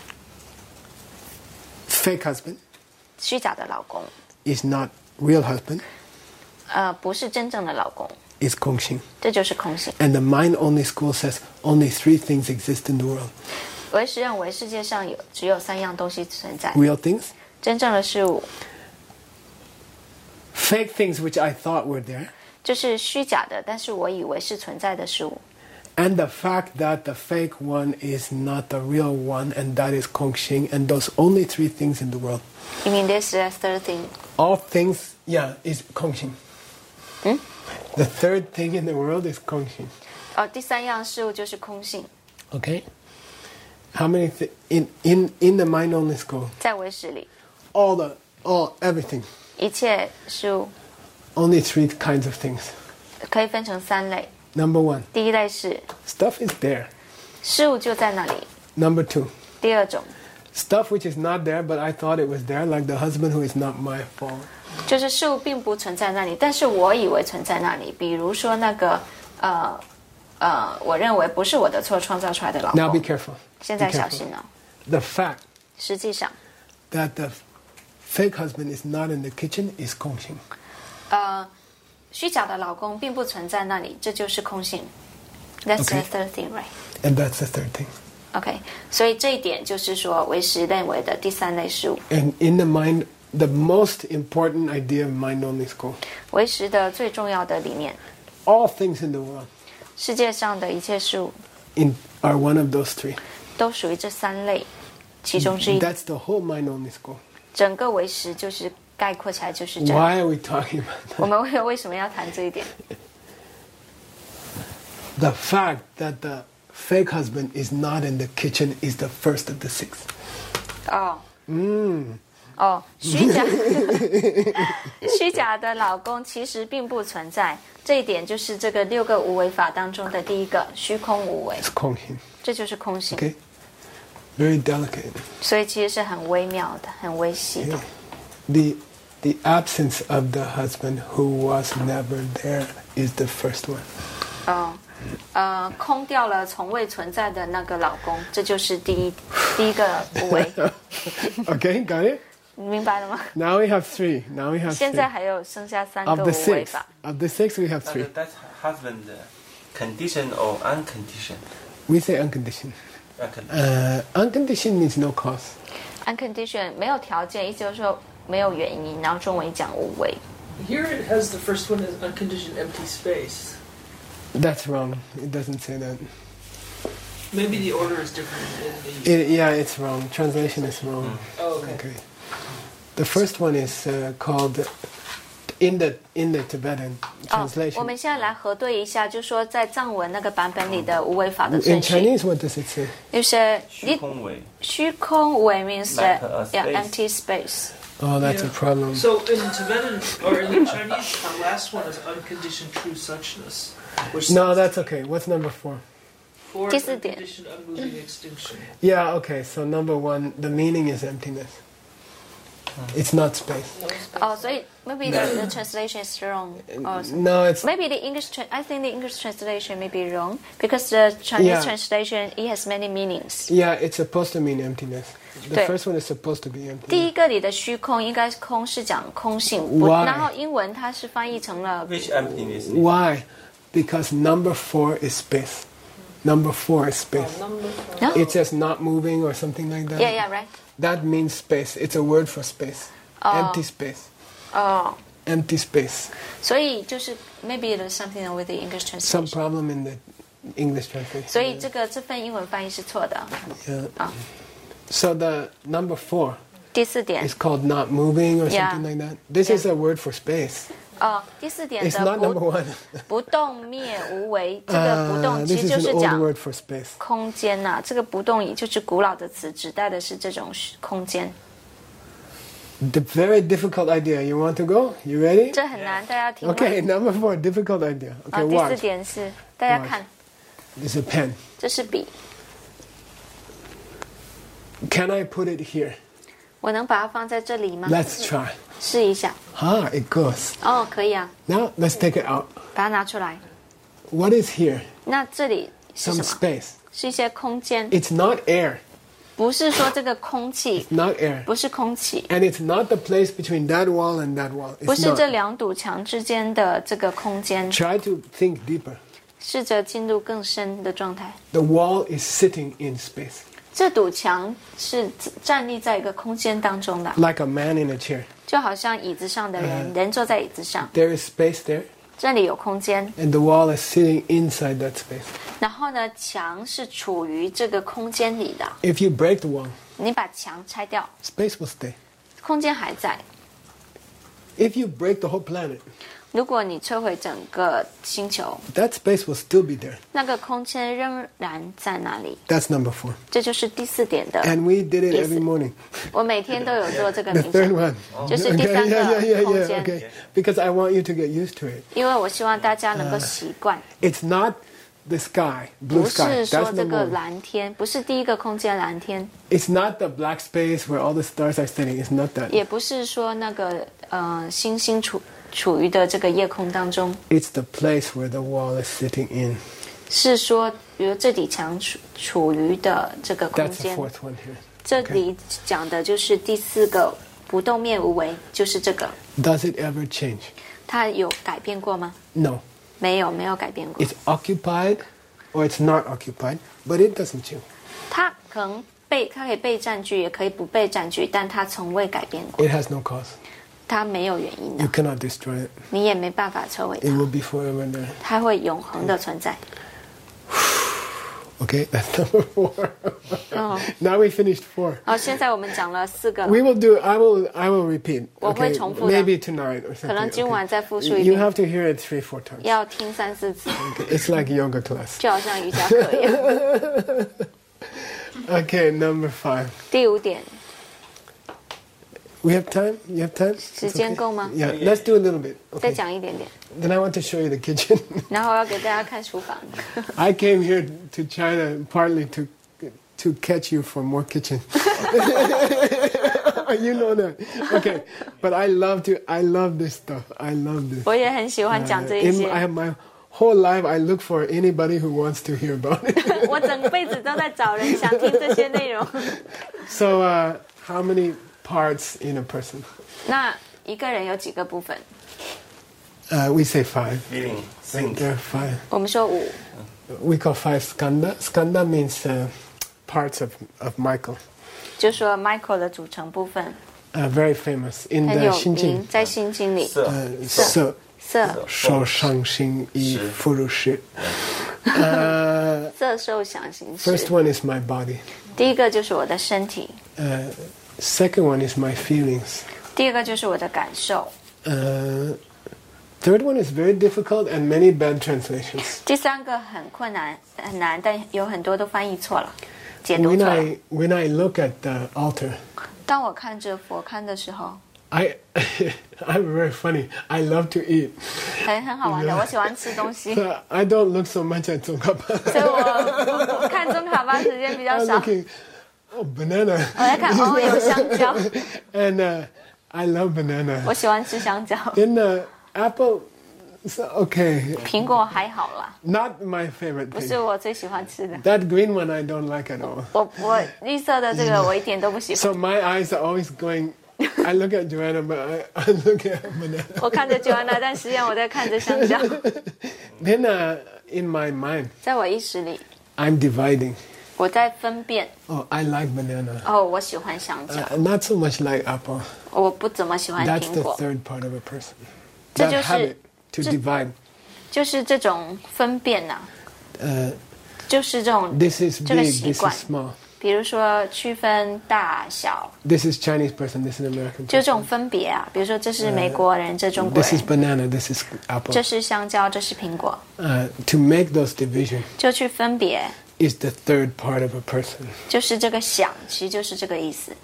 Fake husband 虚假的老公， is not real husband, 不是真正的老公， is Kongxing. 这就是空性。 And the mind-only school says only three things exist in the world. 唯识认为世界上只有三样东西存在： Real things, 真正的事物， fake things which I thought were there, 就是虚假的，但是我以为是存在的事物。 and the fact that the fake one is not the real one, and that is Kongxing, and those only three things in the world. You mean this is the third thing? All things, yeah, is Kongxing. The third thing in the world is Kongxing. 第三样事物就是空性。 Okay? How many in the mind-only school? 在唯识里， Everything. 一切事物 Only three kinds of things. 可以分成三类。 Number one, 第一类是 stuff is there. 事物就在那里。 Number two, 第二种 stuff which is not there, but I thought it was there, like the husband who is not my fault. 就是事物并不存在那里，但是我以为存在那里。比如说那个我认为不是我的错创造出来的老 Now be 公。 careful. 现在 Be 小 careful. 心哦。 The fact 实际上， that the fake husband is not in the kitchen is Kongxing. 虚假的老公并不存在那里，这就是空性。That's the Okay. third thing, right? And that's the third thing. OK，所以这一点就是说唯识认为的第三类事物。 And in the mind, the most important idea of mind-only school, 唯识的最重要的理念， all things in the world 世界上的一切事物 are one of those three. 都属于这三类其中之一。 That's the whole mind-only school. 整个唯识就是概括起来就是这样。 Why are we talking about that? 我们为什么要谈这一点？ The fact that the fake husband is not in the kitchen is the first of the 6. 虚假的老公其实并不存在，这一点就是这个6个无为法当中的第一个虚空无为， It's 空性。 这就是空性。 Okay? Very delicate. 所以其实是很微妙的，很微细的。 The absence of the husband who was never there is the first one. 空掉了从未存在的那个老公，这就是第一个无为。 Okay, got it? 你明白了吗？ Now we have 3. Now we have 现在 3. 还有剩下3 Of 个 the 无为 6. 法。 Of the 6 we have 3. That's husband conditioned or unconditioned? We say unconditioned. Unconditioned means no cause. unconditioned 没有条件，意思就是说没有原因，然后中文讲无为。 Here it has the first one is unconditioned empty space. That's wrong. It doesn't say that. Maybe the order is different in the... Yeah, it's wrong. Translation is wrong. Oh, okay. Okay. The first one is called in the Tibetan 我 translation. 们现在来核对一下，就说在藏文那个版本里的无为法的 In 顺序， Chinese, what does it say? 就是虚空为。 虚空无为 means Like a space. empty space。 Oh, that's a Yeah. problem. So in Tibetan or in the Chinese, the last one is unconditioned true suchness. Which No, that's okay. What's number 4? 4 第 is 四点。 unconditioned unmoving extinction. Yeah, okay. So number 1, the meaning is emptiness. It's not space. So maybe the translation is wrong. No, it's Maybe the I think the English translation may be wrong because the Chinese Yeah. translation it has many meanings. yeah, it's supposed to mean emptiness. The 对。 first one is supposed to be 第 empty. 一个里的虚空应该是空是讲空性， Why? 然后英文它是翻译成了 Which emptiness? Why? Because number 4 is space. Number 4 is space. No? It says not moving or something like that. Yeah, right. That means space. It's a word for space. Empty space. 哦， Empty space. 所以就是 maybe there's something with the English Some translation. problem in the English translation. 所以这份英文翻译是错的。 Yeah. So the number 4 第4点 is called not moving or Yeah. something like that. This is a word for space. 第4点 It's 的 not number 1. 不动灭无为，这个不动其 This 实 is 就 an 是 old 讲 word for space. 空间呐、这个不动也就是古老的词，指代的是这种空间。 The very difficult idea. You want to go? You ready? 这很难，大家听完。 Okay, number 4, difficult idea. 好， Okay, 第4 watch. 点是大家看， This is a pen. 这是笔， Can I put it here? 我能把它放在这里吗？ Let's try. 试一下。 It goes. 哦，可以啊， Now let's take it out. 把它拿出来。 What is here? 那这里是 Some 什么？ space. 是一些空间， It's not air. 不是说这个空气， Not air. 不是空气， And it's not the place between that wall and that wall. 不 It's 是这 not. 两堵墙之间的这个空间， Try to think deeper. 试着进入更深的状态。 The wall is sitting in space. 这堵墙是站立在一个空间当中的， Like a man in a chair. 就好像椅子上的人，人坐在椅子上， There is space there. 这里有空间， And the wall is sitting inside that space. 然后呢，墙是处于这个空间里的。 If you break the wall, 你把墙拆掉， space will stay. 空间还在。 If you break the whole planet, 如果你摧毁整个星球， that space will still be there. 那个空间仍然在那里。 That's number 4. 这就是第4点的。 And we did it Yes. every morning. 我每天都有做这个 The 冥 third 想， one. 就是第3 yeah, 个空 yeah. 间， Okay. Because I want you to get used to it. 因为我希望大家能够习惯， It's not the sky, blue 不 sky. 是说 That's 这 the 个 moon. 蓝天，不是第一个空间蓝天， It's not the black space where all the stars are sitting. It's not that. 也不是说那个星星处于的这个夜空当中， It's the place where the wall is sitting in. 是说，比如这里墙处于的这个空 That's the 间， 4th one here. 这里讲的就是第4个不动灭无为，就是这个。 Does it ever change? 它有改变过吗？ No. 没有改变过。 It's occupied or it's not occupied, but it doesn't change. 它可以被占据，也可以不被占据，但它从未改变过， It has no cause. 它没有原因 You 的， cannot destroy it. 你也没办法摧毁 It 它， will be forever there. 它会永恒的存在。 Okay, that's number 4. 哦， Now we finished 4. 好，现在我们讲了4个了， We will do. I will repeat. 我会 Okay, 重复的。 maybe tonight or 可能 something. 今晚 Okay. 再复述一 You 遍， have to hear it 3-4 times. 要听3-4次， It's like yoga class. 就好像瑜伽课一样。 Okay, number 5. 第5点， We have time. You have time. 时间够吗？ Yeah. Let's do a little bit. 再 Okay. 讲一点点， Then I want to show you the kitchen. 然后我要给大家看厨房。 I came here to China partly to catch you for more kitchen. You know that. Okay. But I love this stuff. I love this. 我也很喜欢讲这一 I 些， have my whole life I look for anybody who wants to hear about it. 我整辈子都在找人想听这些内容。 So how many parts in a person? 那一个人有几个部分？ We say 5. Feeling, think. There are 5. 我们说5， We call 5 skanda. Skanda means parts of Michael. 就说 Michael 的组成部分 Very famous in 很 the 有 Xinjing. 名，在心经里， 色 So 色、 受伤心意富如石。 色、受、想、行、 First 识。 one is my body. 第一个就是我的身体， Second one is my feelings. 第二个就是我的感受， Third one is very difficult and many bad translations. 第三个很困难很难，但有很多都翻译错了，解读 When 错了。 when I look at the altar, 当我看着佛龛的时候， I'm very funny. I love to eat. 很好玩的，我喜欢吃东西， So I don't look so much at Tsongkhapa. 所以我看中卡巴时间比较 I'm 少。 looking, banana. 我在看哦，有香蕉， And I love banana. 我喜欢吃香蕉。 In the apple, so, okay, 苹果还好啦， not my favorite 不 thing. 是我最喜欢吃的。 That green one I don't like at all. 我绿色的这个我一点都不喜欢。 So my eyes are always going. I look at Joanna, but I look at banana. 我看着 Joanna，但实际上我在看着香蕉。 Then in my mind, 在我意识里， I'm dividing. 我在分辨。 Oh, I like banana. 哦，我喜欢香蕉， Not so much like apple. 我不怎么喜欢 That's 苹 the 果。 third part of a person. 这 That 就是 habit to divide. 就是这种分辨呐、 Uh, 就是这种 this is 这个 big. 习 This 惯 is。small. 比如说区分大小， This is Chinese person. This is American 就 person. 这种分别啊。比如说这是美国人，这中国 This is 人， banana. This is apple. 这是香蕉，这是苹果， To make those division 就去分别， is the third part of a person. 就是这个想，其实就是这个意思。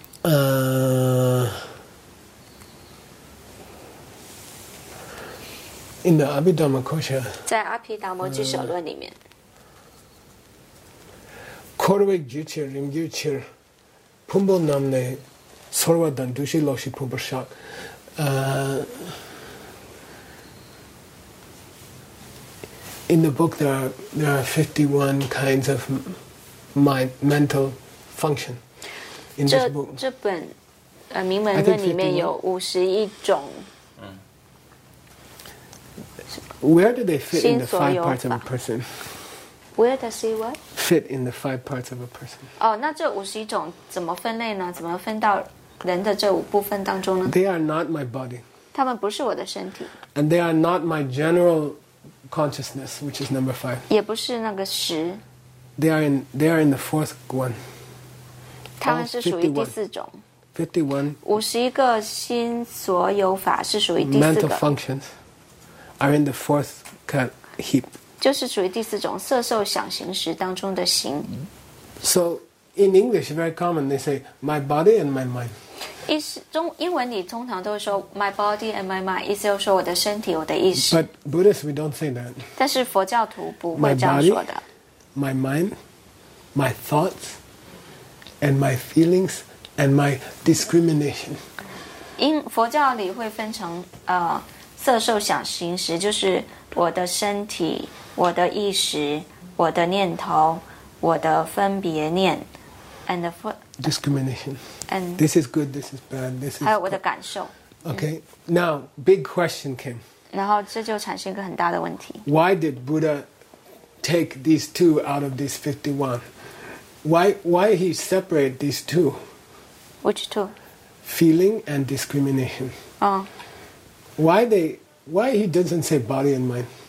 In the Abhidhamma-kosha, 在阿毗达摩居首论里面， Korwek Juchir, Rimgyuchir, Pumbo Namne, Sorwadan, Dushi Loshi Pumbashak. In the book, there are 51 kinds of mental function. In this 这 book, 这本名门论里面有51种 where do they fit in the 5 心所有法。 parts of a person? Where does it what？ Fit in the 5 parts of a person. 哦，那这51种怎么分类呢？怎么分到人的这5部分当中呢？ They are not my body, 它们不是我的身体， and they are not my general consciousness, which is number 5. 也不是那个识， They are in the 4th one. 它们是属于第 51 4种。 51 51个心所有法是属于第4 mental 个， functions are in the 4th heap. 就是属于第4种色受想行识当中的行。 So in English, very common, they say my body and my mind. 英文里通常都会说 my body and my mind，意思就是说我的身体、我的意识。 But Buddhists, we don't say that. 但是佛教徒不 My 会这样 body 说的。 My mind, my thoughts, and my feelings, and my discrimination. 佛教里会分成色受想行识，就是我的身体、我的意识、我的念头、我的分别念 ，and Discrimination. and This is good, this is bad, this is... 还有我的感受。 Okay, now, big question came. 然后这就产生一个很大的问题： Why did Buddha take these 2 out of these 51? Why he separate these 2? which two？ Feeling and discrimination. 嗯， Why he doesn't say body and mind?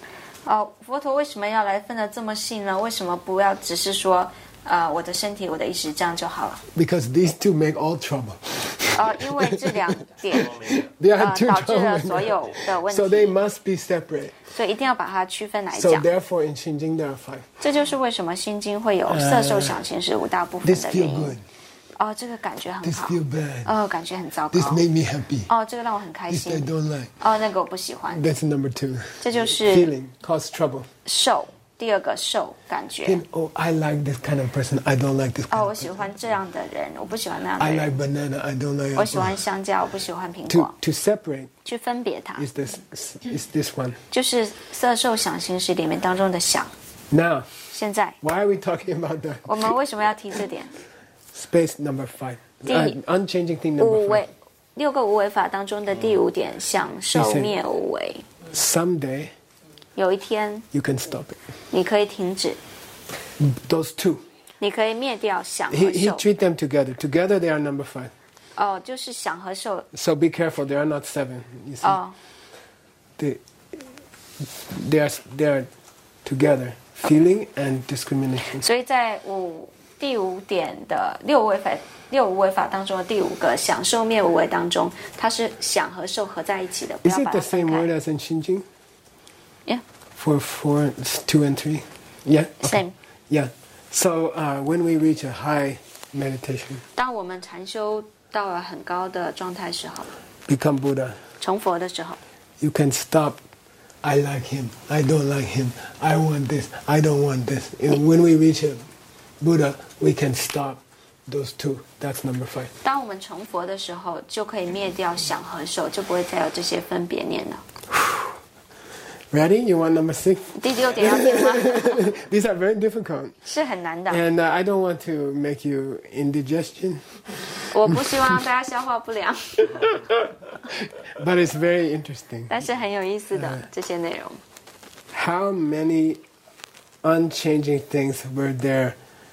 佛陀为什么要来分得这么细呢？为什么不要只是说我的身体我的意识这样就好了？ Because these two make all trouble. 因为这两点 They are two 导致了 trouble. 所有的问 So they 题， must be separate. 所以一定要把它区分来 So 讲。 therefore in Xinjing there are 5. 这就是为什么心经会有色受想行识5大部分 This 的 feel 原因 good. 这个感觉很 This 好 feel bad. 感觉很糟 This 糕 made me happy. 这个让我很开 This I 心 don't like. 那个我不喜欢。 That's number 2. 这就是 Feeling cause trouble. 受，第二个受感觉 Then, oh, I like this kind of person. I don't like this kind 我 of 喜 person. 欢这样的人，我不喜欢那样的 I 人。 like banana. I don't like 我喜 apple. 欢香蕉，我不喜欢苹 To 果。 to separate 去分别它， is this one. 就是色受想行识里面当中的想。 Now, 现在 why are we talking about that? 我们为什么要提这点？ Space number 5. The- Unchanging thing 无 number 5. 为6个无为法当中的第5点，想受灭无为。 Someday 有一天 you can stop it. 你可以停止， Those two. 你可以灭掉想和 He 受。 treat them together. Together they are number 5. 就是想和受。 So be careful. They are not 7. You see, they are together. Feeling and discrimination. 所以在第5点的六无为法当中的第5个想受灭无为当中，它是想和受合在一起的，不 Is 要 it 把 the 它分 same 开。 word as in Xinjing? Yeah, For 4, 2, and 3? Yeah? same. Yeah. So when we reach a high meditation, 当我们禅修到了很高的状态时候， become Buddha, 成佛的时候， you can stop. I like him. I don't like him. I want this. I don't want this. And when we reach a Buddha, we can stop those two. That's number 5. 当我们成佛的时候，就可以灭掉想和受，就不会再有这些分别念了。 Ready? You want number 6? 第6点要听吗？ These are very difficult. 是很难的， And I don't want to make you indigestion, 我不希望大家消化不良， but it's very interesting. 但是很有意思的这些内容。 How many unchanging things were there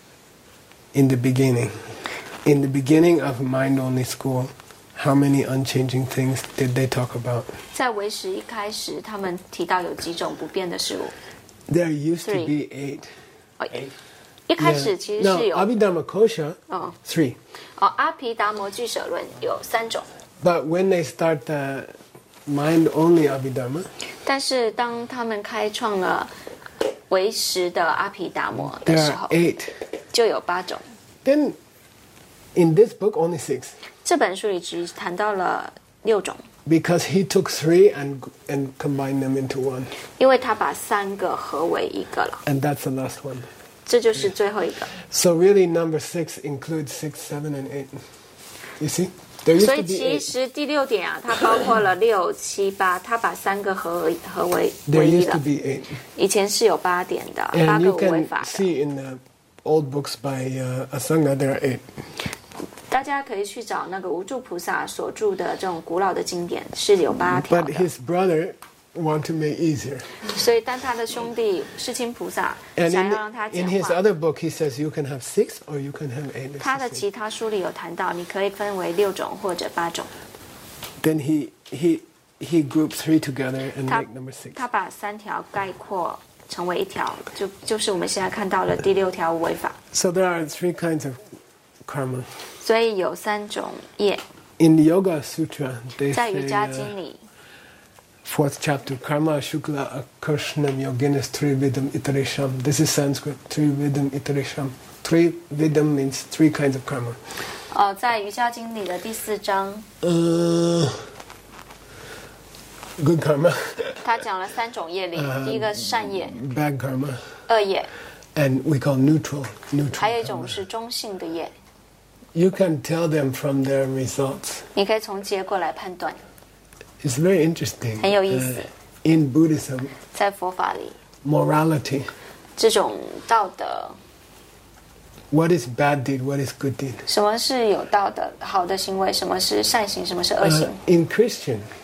in the beginning? In the beginning of Mind Only School, how many unchanging things did they talk about? 在唯识一开始，他们提到有几种不变的事物。 There used to Three. be 8. 一开始其实 No, 是有 Abhidharma Kosha, 3. 阿毗达摩俱舍论有3种， But when they start the Mind Only Abhidharma, 但是当他们开创了唯识的阿毗达摩的 there 时 are 候， 8. 就有8种。 Then in this book, only 6. 这本书里只谈到了6种， Because he took 3 and combined them into one. 因为他把3个合为一个了， And that's the last one. 这就是最后一个。 So really number 6 includes 6, 7, and 8. You see? There used 所 to 以 be 其 8. 实第6点啊，它包括了6、7、8，它把3个合为 There 唯一 used to 了。 be 8. 以前是有8点的，8 And 个 you 无为 can 法的。 see in the old books by Asanga, there are 8. 大家可以去找那个无著菩萨所著的这种古老的经典，是有8条 But 的。 his brother want to make easier. 所以，但他的兄弟世亲菩萨 And 想要让他 in 简 his 化。 other book, he says you can have 6 or you can have 8. It's 他的 the same. 其他书里有谈到，你可以分为6种或者8种。 Then he grouped 3 together and 他 make number 6. 他把3条概括成为一条，就是我们现在看到的第6条无为法。 So there are 3 kinds of karma. 所以有3种业， In the Yoga Sutra, they 在瑜 say 伽经里， 4th chapter, karma shukla akarshanam yoginas trividam itarisham. This is Sanskrit, trividam itarisham. Trividam means 3 kinds of karma. 在瑜伽经里的第4章， Good karma, 他讲了3种业力，第一个是善业、 bad karma, 恶业， and we call neutral. 还有一 Neutral 种 karma. 是中性的业。 You can tell them from their results. 你可以从结果来判断。 It's very interesting. 很有意思。 In Buddhism, 在佛法里， morality, 这种道德， what is bad deed, what is good deed? 什么是有道德好的行为，什么是善行，什么是恶行。 In Christian,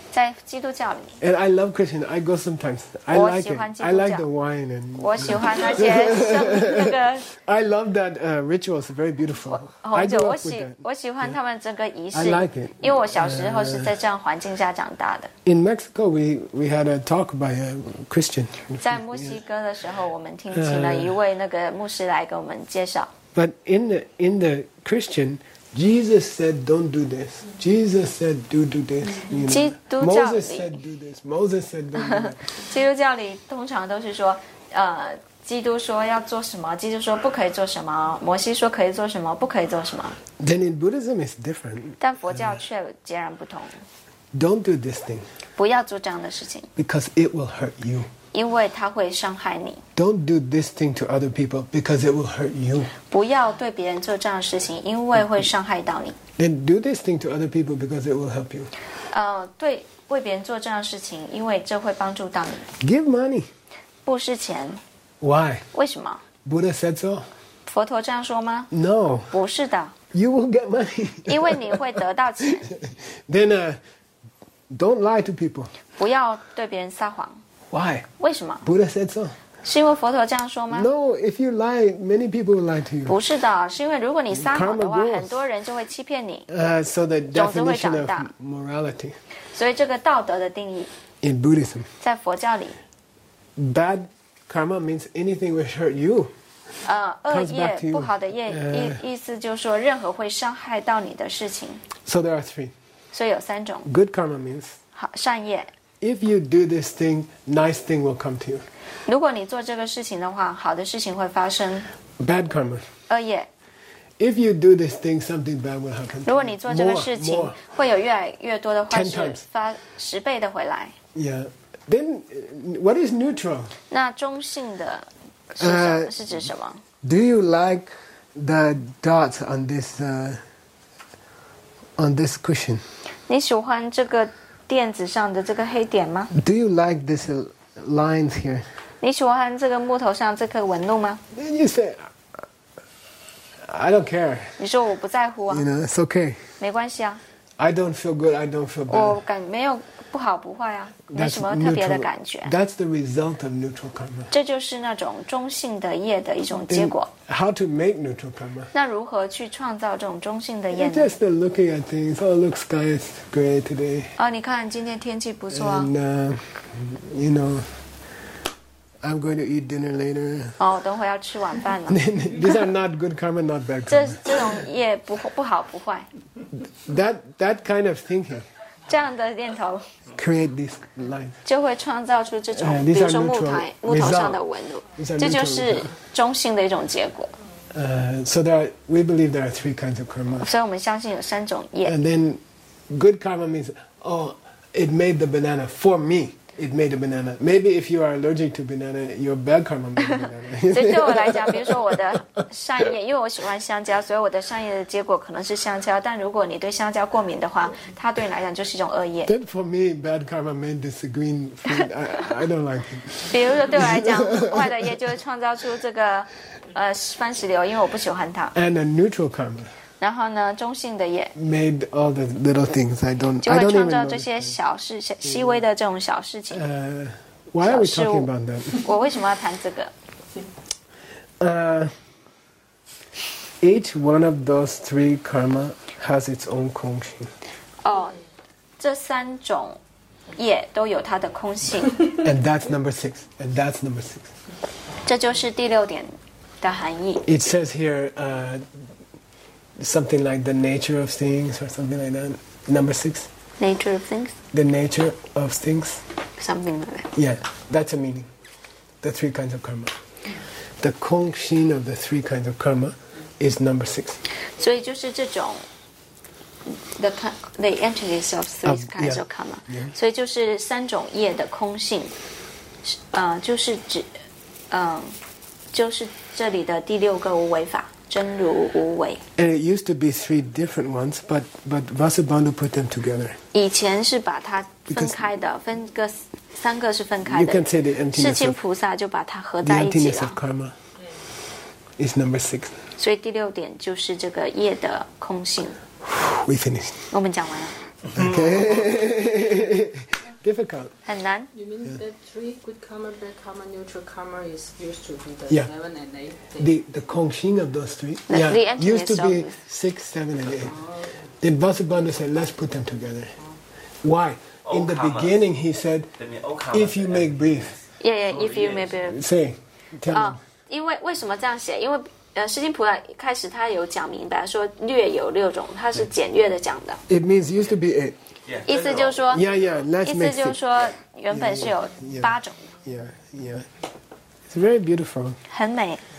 在基督教里， And I love Christian. I go sometimes. I 我 like 喜 it. 欢基督 I like 教。 the wine and 我喜欢那些那个 I love that rituals. Very beautiful. 红 I 酒， grew 我 up with that. 我喜欢他们整个仪式 I like it. 因为我小时候是在这样环境下长大的。 In Mexico, we had a talk by a Christian. 在墨西哥的时候，我们请了一位那个牧师来给我们介绍。 But in the Christian, Jesus said, "Don't do this." Jesus said, "Do this." You know? 基督教 Moses 里 said, "Do this." Moses said, "Don't do that." 基督教里通常都是说，基督说要做什么，基督说不可以做什么，摩西说可以做什么，不可以做什么。 Then in Buddhism, it's different. 但佛教却截然不同， Don't do this thing 不要做这样的事情， because it will hurt you. 因为它会伤害你。 Don't do this thing to other people because it will hurt you. 不要对别人做这样的事情，因为会伤害到你。 Then do this thing to other people because it will help you. 对，为别人做这样的事情，因为这会帮助到你。 Give money. 布施钱， Why? 为什么？ Buddha said so? 佛陀这样说吗？ No. 不是的， You will get money. 因为你会得到钱。 Then don't lie to people. 不要对别人撒谎， Why? 为什么？ Buddha said so. 是因为佛陀这样说吗？ No, if you lie, many people will lie to you. 不是的，是因为如果你撒谎的话， Karma grows. 很多人就会欺骗你。 So the 种子会 definition 长大。 of morality 所以这个道德的定义， in Buddhism, 在佛教里， bad karma means anything which hurt you. 恶 Comes back to 业 you. 不好的业，意思就是说任何会伤害到你的事情。 So there are three. 所以有3种 Good karma means 好善业。 if you do this thing, nice thing will come to you. 如果你做这个事情的话，好的事情会发生。 Bad karma. 恶业， If you do this thing, something bad will happen 如 to 果你 you. 做这个 More, 事情 more.， 会有越来越多的坏 10 事 times. 发10倍的回来。 Yeah. Then what is neutral? 那中性的是什么？是指什么？ Do you like the dots on this cushion? 你喜欢这个垫子上的这个黑点吗？ Do you like these lines here? 你喜欢这个木头上这颗纹路吗？ Then you say, I don't care. 你说我不在乎啊 You，know, it's okay. 没关系啊， I don't feel good. I don't feel 我 bad. 没有不好不坏啊，没 That's 什么特别的 neutral. 感觉。 That's the result of neutral karma. 这就是那种中性的业的一种结 Then 果。 how to make neutral karma? 那如何去创造这种中性的业 You're 呢？ just looking at things. Oh, look, sky is gray today. 你看今天天气不错啊。 And, you know, I'm going to eat dinner later. 等会要吃晚饭了。 These are not good karma, not bad 这 karma. 这种业不好不坏， That kind of thinking 这样的念头 create these lines. 就会创造出这种， these 比如 are 说 neutral 木头上的 result. 纹路 These are， 这就 neutral 是 result. 中性的一种结果。 So we believe there are three kinds of karma. 所以我们相信有3种业。 And then good karma means, oh, it made the banana for me. It made a banana. Maybe if you are allergic to banana, your bad karma made a banana. 所以对我来讲，比如说我的善业，因为我喜欢香蕉，所以我的善业的结果可能是香蕉。但如果你对香蕉过敏的话，它对你来讲就是一种恶业。 Then for me, bad karma made this green fruit. I don't like it. 比如说对我来讲，坏的业就会创造出这个番石榴，因为我不喜欢它。 And a neutral karma 然后呢，中性的业 made all the little things. I 就 don't 会 even 创造 know. 这些小事、细微的这种小事情。 Why are we 小事物。 talking about that? 我为什么要谈这个？ Each one of those three karma has its own kongshin. 这3种业都有它的空性， And that's number 6. And that's number 6. 这就是第6点的含义。 It says here something like the nature of things or something like that. Number 6. Nature of things, The nature of things. something like that. Yeah, that's a meaning. The three kinds of karma. The kongshin of the three kinds of karma is number 6. 所以就是这种 the entities of three kinds of karma， 所以就是3种业的空性，就是指就是这里的第6个无为法，真如无为。 And it used to be 3 different ones, but Vasubandhu put them together. 以前是把它分开的，3个是分开 You 的 can。say the 世 emptiness 亲 of, 菩萨就把它合 the 在一起 emptiness of 了， karma is number 6. 所以第6点就是这个业的空性。 We finished. 我们讲完了。 Okay. difficult. 很难。 You mean that 3 good karma, bad karma, neutral karma is used to be the Yeah. 7 and 8? The Kongxing of those three. The used to be emptiness 6, 7, and 8. Then Vasubandhu said, let's put them together. Why? In the karmas. beginning, he said, That means all karmas if you are make brief, Yeah, if you maybe say, tell 哦 them.， 因为为什么这样写？因为释迦菩萨开始他有讲明白说略有6种，他是简略的讲的， It means used to be 8. Yeah, 意思就是说， Yeah, let's 意 make 思就是 6. 说原本是有8种， Yeah. It's very beautiful. 很美。